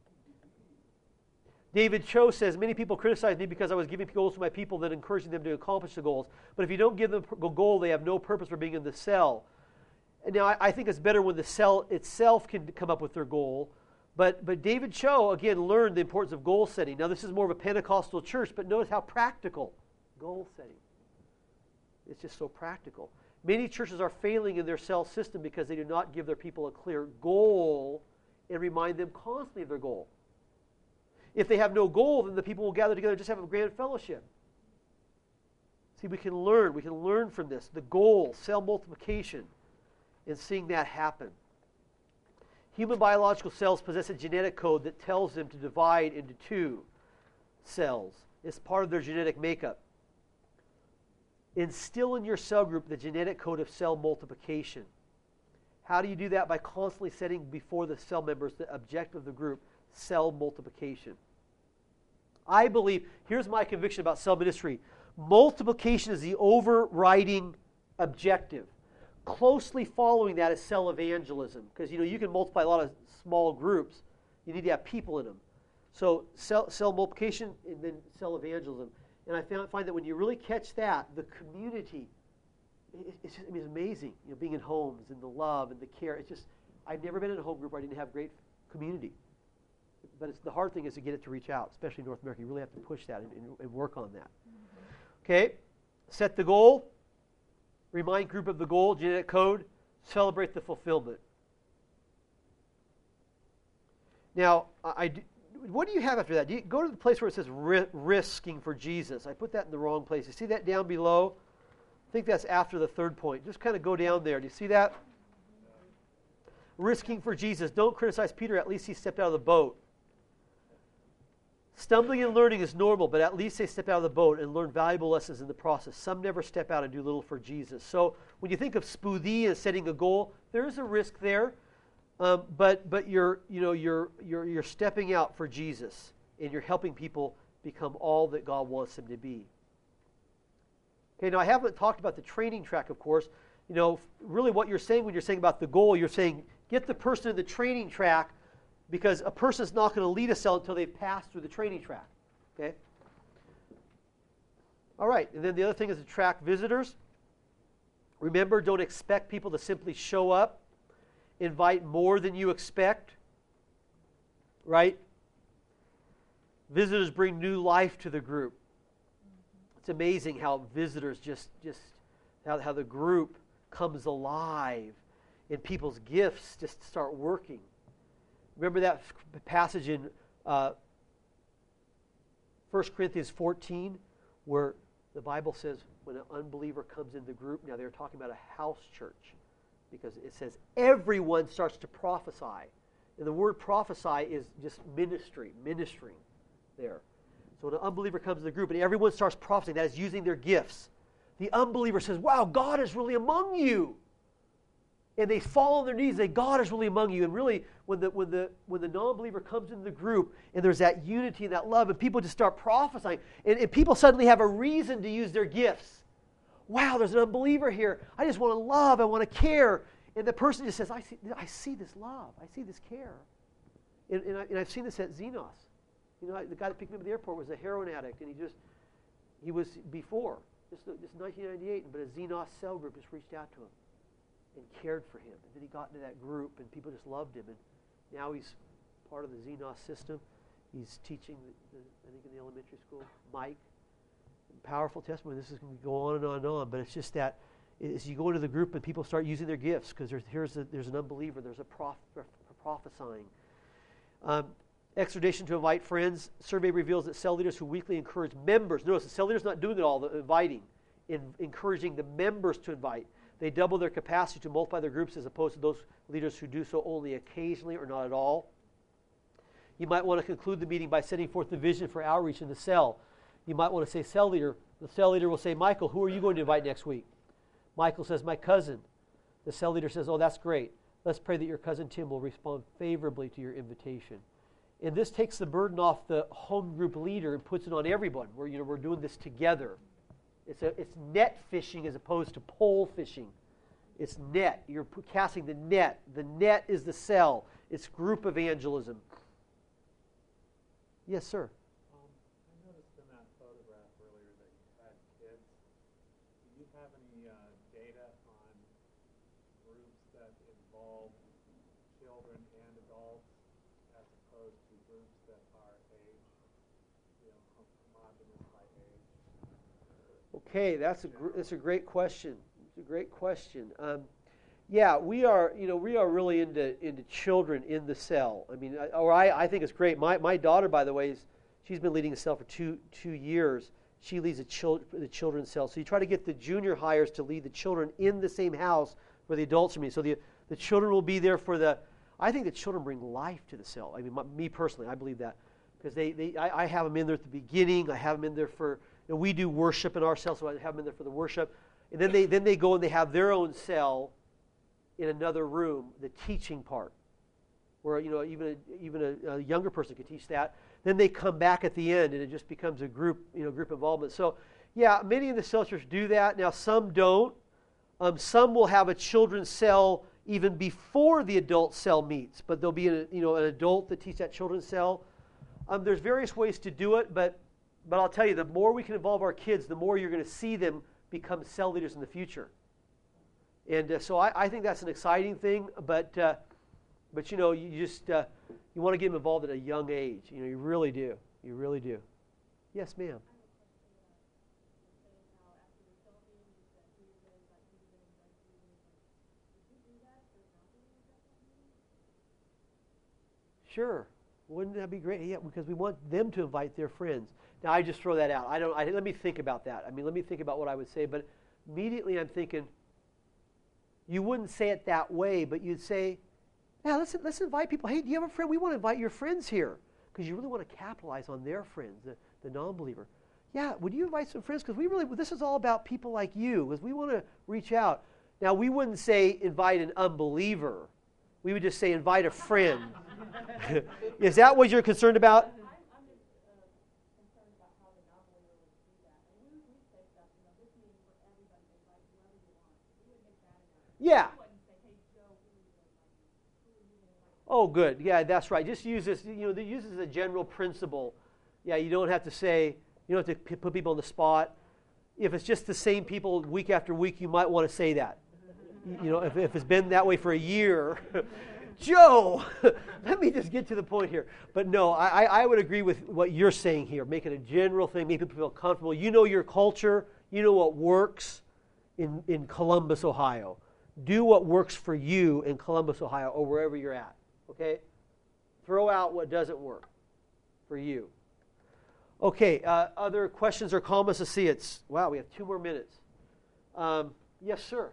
David Cho says, many people criticize me because I was giving goals to my people, then encouraging them to accomplish the goals. But if you don't give them a goal, they have no purpose for being in the cell. And now, I, I think it's better when the cell itself can come up with their goal. But, but David Cho, again, learned the importance of goal setting. Now, this is more of a Pentecostal church, but notice how practical goal setting. It's just so practical. Many churches are failing in their cell system because they do not give their people a clear goal and remind them constantly of their goal. If they have no goal, then the people will gather together and just have a grand fellowship. See, we can learn. We can learn from this. The goal, cell multiplication, and seeing that happen. Human biological cells possess a genetic code that tells them to divide into two cells. It's part of their genetic makeup. Instill in your cell group the genetic code of cell multiplication. How do you do that? By constantly setting before the cell members the objective of the group, cell multiplication. I believe, here's my conviction about cell ministry. Multiplication is the overriding objective. Closely following that is cell evangelism. Because, you know, you can multiply a lot of small groups. You need to have people in them. So cell, cell multiplication and then cell evangelism. And I found, find that when you really catch that, the community, it, it's, just, I mean, it's amazing. You know, being in homes and the love and the care. It's just, I've never been in a home group where I didn't have great community. But it's, the hard thing is to get it to reach out, especially in North America. You really have to push that and, and, and work on that. Okay, set the goal. Remind group of the goal, genetic code. Celebrate the fulfillment. Now, I, I do, what do you have after that? Do you go to the place where it says ri- risking for Jesus? I put that in the wrong place. You see that down below? I think that's after the third point. Just kind of go down there. Do you see that? Risking for Jesus. Don't criticize Peter. At least he stepped out of the boat. Stumbling and learning is normal, but at least they step out of the boat and learn valuable lessons in the process. Some never step out and do little for Jesus. So when you think of spudhi and setting a goal, there is a risk there, um, but but you're you know you're you're you're stepping out for Jesus and you're helping people become all that God wants them to be. Okay, now I haven't talked about the training track, of course. You know, really what you're saying when you're saying about the goal, you're saying get the person in the training track, because a person's not going to lead a cell until they've passed through the training track. Okay? All right, and then the other thing is to track visitors. Remember, don't expect people to simply show up. Invite more than you expect. Right? Visitors bring new life to the group. It's amazing how visitors just, just how, how the group comes alive and people's gifts just start working. Remember that passage in uh, First Corinthians fourteen where the Bible says when an unbeliever comes in the group, now they're talking about a house church, because it says everyone starts to prophesy. And the word prophesy is just ministry, ministering there. So when an unbeliever comes in the group and everyone starts prophesying, that is using their gifts. The unbeliever says, wow, God is really among you. And they fall on their knees and say, God is really among you. And really, when the when the when the non-believer comes into the group and there's that unity and that love, and people just start prophesying, and, and people suddenly have a reason to use their gifts. Wow, there's an unbeliever here. I just want to love. I want to care. And the person just says, I see, I see this love. I see this care. And, and, I, and I've seen this at Xenos. You know, the guy that picked me up at the airport was a heroin addict, and he just, he was before, just, just nineteen ninety-eight, but a Xenos cell group just reached out to him and cared for him. And then he got into that group, and people just loved him. And now he's part of the Xenos system. He's teaching, the, the, I think, in the elementary school. Mike, powerful testimony. This is going to go on and on and on. But it's just that as you go into the group and people start using their gifts, because there's here's a, there's an unbeliever, there's a, prof, a prophesying. Um, exhortation to invite friends. Survey reveals that cell leaders who weekly encourage members. Notice the cell leader's not doing it all, the inviting, in encouraging the members to invite. They double their capacity to multiply their groups as opposed to those leaders who do so only occasionally or not at all. You might want to conclude the meeting by setting forth the vision for outreach in the cell. You might want to say, cell leader. The cell leader will say, Michael, who are you going to invite next week? Michael says, my cousin. The cell leader says, oh, that's great. Let's pray that your cousin Tim will respond favorably to your invitation. And this takes the burden off the home group leader and puts it on everyone. We're, you know, we're doing this together. It's, a, it's net fishing as opposed to pole fishing. It's net. You're casting the net. The net is the cell. It's group evangelism. Yes, sir. Um, I noticed in that photograph earlier that you had kids. Do you have any uh, data on groups that involve children and adults as opposed to groups that are age, you know, homogenous by age? Okay, that's a gr- that's a great question. It's a great question. Um, yeah, we are you know we are really into into children in the cell. I mean, I, or I, I think it's great. My my daughter, by the way, is she's been leading a cell for two two years. She leads a chil- the children's cell. So you try to get the junior hires to lead the children in the same house where the adults are meeting. So the the children will be there for the. I think the children bring life to the cell. I mean, my, me personally, I believe that because they they I, I have them in there at the beginning. I have them in there for. And we do worship in our cell, so I have them in there for the worship. And then they then they go and they have their own cell in another room, the teaching part, where you know even a, even a, a younger person could teach that. Then they come back at the end, and it just becomes a group you know group involvement. So yeah, many of the cell churches do that. Now some don't. Um, some will have a children's cell even before the adult cell meets, but there'll be a, you know an adult that teaches that children's cell. Um, there's various ways to do it, but. But I'll tell you, the more we can involve our kids, the more you're going to see them become cell leaders in the future. And uh, so I, I think that's an exciting thing. But, uh, but you know, you just uh, You want to get them involved at a young age. You know, you really do. You really do. Yes, ma'am. Sure. Wouldn't that be great? Yeah, because we want them to invite their friends. Now, I just throw that out. I don't. I, let me think about that. I mean, let me think about what I would say. But immediately, I'm thinking, you wouldn't say it that way, but you'd say, "Yeah, let's let's invite people. Hey, do you have a friend? We want to invite your friends here because you really want to capitalize on their friends, the, the non-believer. Yeah, would you invite some friends? Because we really, this is all about people like you. Because we want to reach out. Now, we wouldn't say invite an unbeliever. We would just say invite a friend." Is that what you're concerned about? I'm, I'm just uh, concerned about how the non-believer would do that. And we, we say stuff, you know, this meeting for everybody, invite whoever you want. We would make that enough. Yeah. We wouldn't say, hey, Joe, who are you going to invite? Who are you going to invite? Oh, good. Yeah, that's right. Just use this, you know, use this as a general principle. Yeah, you don't have to say, you don't have to p- put people on the spot. If it's just the same people week after week, you might want to say that. You know, if, if it's been that way for a year, Joe, let me just get to the point here. But no, I, I would agree with what you're saying here. Make it a general thing, make people feel comfortable. You know your culture. You know what works in, in Columbus, Ohio. Do what works for you in Columbus, Ohio, or wherever you're at. Okay? Throw out what doesn't work for you. Okay, uh, other questions or comments to see it? Wow, we have two more minutes. Um, yes, sir.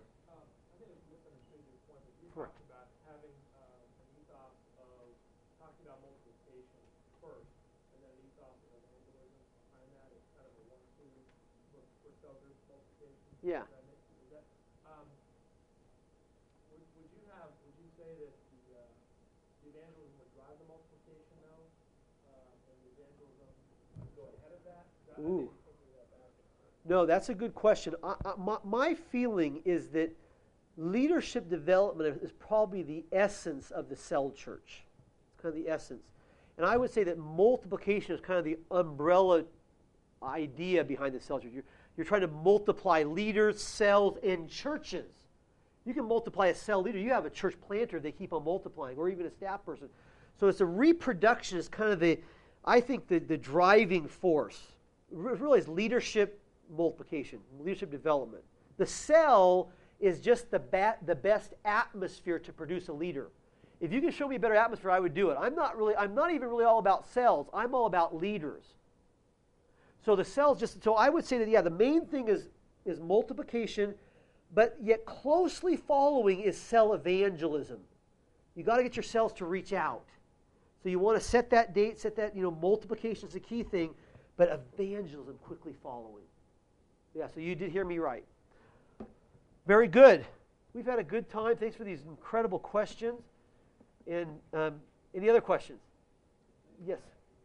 Yeah. Um, would, would you have? Would you say that the, uh, the evangelism would drive the multiplication, though, uh, and the evangelism would go ahead of that? that Ooh. No, that's a good question. I, I, my, my feeling is that leadership development is probably the essence of the cell church. It's kind of the essence, and I would say that multiplication is kind of the umbrella idea behind the cell church. You're, You're trying to multiply leaders, cells, and churches. You can multiply a cell leader. You have a church planter, they keep on multiplying, or even a staff person. So it's a reproduction is kind of the, I think, the, the driving force. It really is leadership multiplication, leadership development. The cell is just the, bat, the best atmosphere to produce a leader. If you can show me a better atmosphere, I would do it. I'm not really, I'm not even really all about cells. I'm all about leaders. So the cells just, so I would say that, yeah, the main thing is, is multiplication, but yet closely following is cell evangelism. You got to get your cells to reach out. So you want to set that date, set that, you know, multiplication is the key thing, but evangelism quickly following. Yeah, so you did hear me right. Very good. We've had a good time. Thanks for these incredible questions. And um, any other questions? Yes.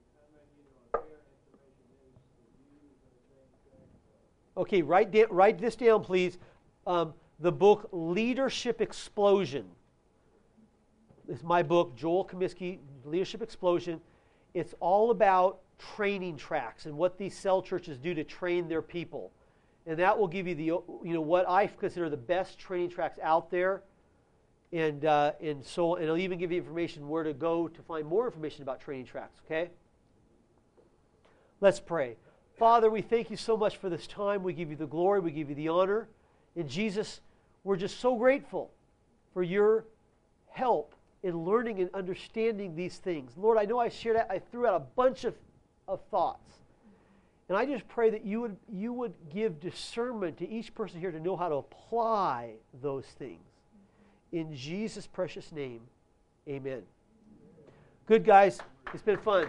Okay, write, da- write this down, please. Um, the book Leadership Explosion. This is my book, Joel Comiskey, Leadership Explosion. It's all about training tracks and what these cell churches do to train their people. And that will give you the, you know, what I consider the best training tracks out there. And uh, and so, and it'll even give you information where to go to find more information about training tracks. Okay. Let's pray. Father, we thank you so much for this time. We give you the glory. We give you the honor. And Jesus, we're just so grateful for your help in learning and understanding these things. Lord, I know I shared I threw out a bunch of, of thoughts. And I just pray that you would you would give discernment to each person here to know how to apply those things. In Jesus' precious name, amen. Good, guys. It's been fun.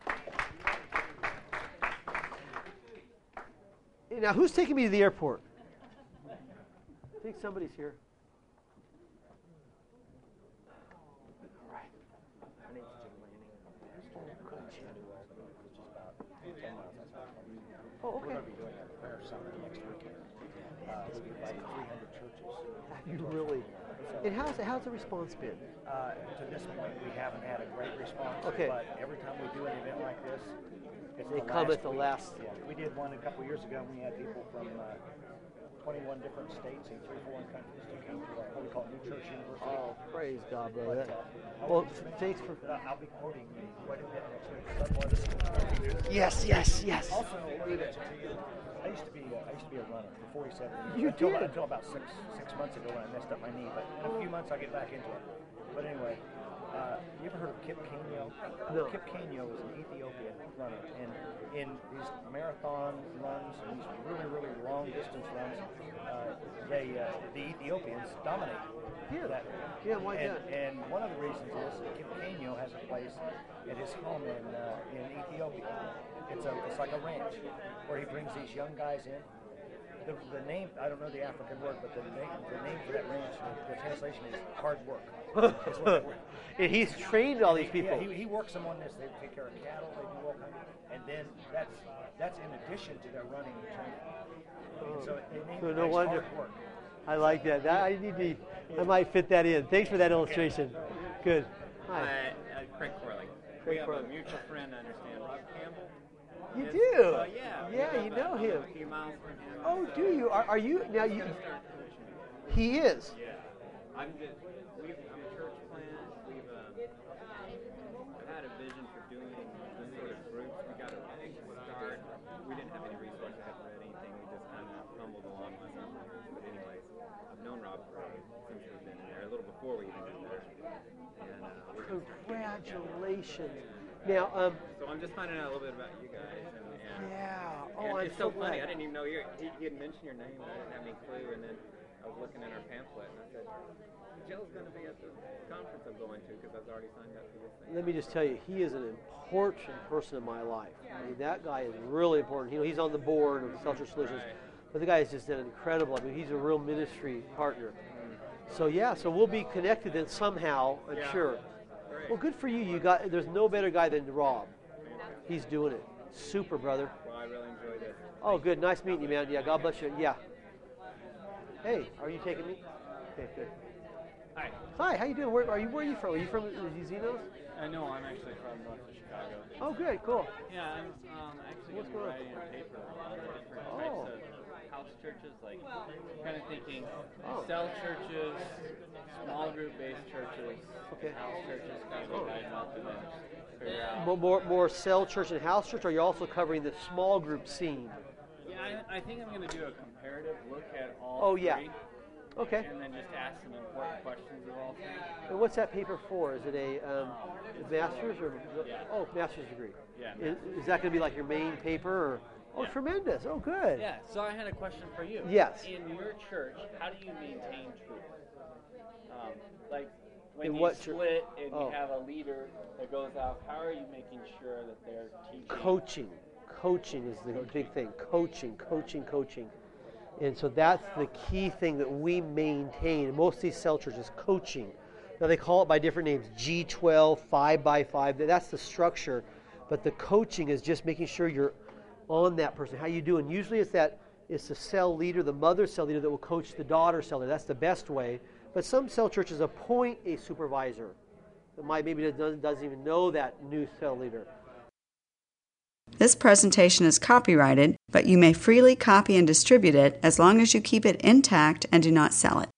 Now, who's taking me to the airport? I think somebody's here. All right. Oh, okay. We're going to be doing a prayer summit next weekend. Uh, we've invited three hundred churches. You really? And how's the, how's the response been? Uh, to this point, we haven't had a great response. Okay. But every time we do an event like this, it's They the come last at the week. last. Yeah, we did one a couple years ago. And we had people from uh, twenty-one different states and three foreign countries that came to our, what we call New Church University. Oh, praise God, brother. But, uh, Well, thanks for... But I'll be quoting quite a bit next week. So I'm going to- Yes, yes, yes. Also, I used to be uh, I used to be a runner for forty-seven years. You until, did? until about six six months ago when I messed up my knee. But in a few months I get back into it. But anyway, uh, you ever heard of Kip Keino? No. Kip Keino was an Ethiopian runner, and in these marathon runs and these really really long distance runs, uh, they uh, the Ethiopians dominate. Yeah. That. Yeah, why and, not? and one of the reasons is that Kip Keino has a place at his home in uh, in Ethiopia. It's a it's like a ranch where he brings these young guys in. The, the name, I don't know the African word, but the name, the name for that ranch, the, the translation is hard work. Is what it- And he's trained all these people. Yeah, he, he works them on this. They take care of cattle, they do all kinds of, and then that's that's in addition to their running and training. And so they name So the no place wonder. hard work. I like that. that. I need to. I might fit that in. Thanks for that illustration. Good. Hi. Uh, uh, Craig Corley. Craig we have Corley. a mutual friend, I understand, Rob Campbell. You Is- do? Uh, yeah. we Yeah, live, you uh, know him. A few miles from him. Oh, so do you? Are, are you now? You. Start coaching me. He is. Yeah. I'm just. We've, I'm a church plant. We've. Um, I've had a vision for doing this sort of groups. We got a big start. We didn't have any resources. I haven't read anything. We just kind of fumbled along with some years. But anyways, I've known Rob for since we've been in there, a little before we even been there. And uh, we're just Congratulations. Now, um, So I'm just finding out a little bit about you guys, and, and, yeah. and Oh, I'm it's so so funny. glad. I didn't even know you. He, he had mentioned your name, and I didn't have any clue. And then I was looking at our pamphlet, and I said, "Joe's going to be at the conference I'm going to because I've already signed up for this thing." Let me just tell you, he is an important person in my life. I mean, that guy is really important. You know, he's on the board of Celtic Solutions, Right. but the guy is just an incredible. I mean, he's a real ministry partner. So yeah, so we'll be connected then somehow, I'm Yeah. sure. Great. Well, good for you. You got. There's no better guy than Rob. He's doing it. Super, brother. Well, I really enjoyed it. Oh, good. Nice meeting you, man. Yeah, God bless you. Yeah. Hey, are you taking me? Okay, good. Hi. Hi, how you doing? Where are you? Where are you from? Are you from Zeno's? I know I'm actually from north of Chicago. Oh, good, cool. Yeah, I'm um, actually What's going to going be on? writing a paper on different Oh. types of house churches, like kind of thinking Oh. cell churches, small group based churches, Okay. house churches, kind of Oh. divide them up and then figure out. More, more, more cell church and house church, or are you also covering the small group scene? Yeah, I, I think I'm going to do a comparative look at all Oh, three. yeah. Okay. And then just ask some important questions of all three. And what's that paper for? Is it a um, master's or Yeah. oh, master's degree? Yeah. Is, is that going to be like your main paper? Or oh, Yeah. tremendous! Oh, good. Yeah, so I had a question for you. Yes. In your church, how do you maintain truth? Um, like when In you what chur- split and Oh. you have a leader that goes out, how are you making sure that they're teaching? Coaching, coaching is the big thing. Coaching, coaching, coaching, and so that's the key thing that we maintain. In most of these cell churches, coaching. Now they call it by different names: G twelve, five by five. That's the structure, but the coaching is just making sure you're on that person. How you doing? Usually it's that it's the cell leader, the mother cell leader that will coach the daughter cell leader. That's the best way. But some cell churches appoint a supervisor that might maybe doesn't, doesn't even know that new cell leader. This presentation is copyrighted, but you may freely copy and distribute it as long as you keep it intact and do not sell it.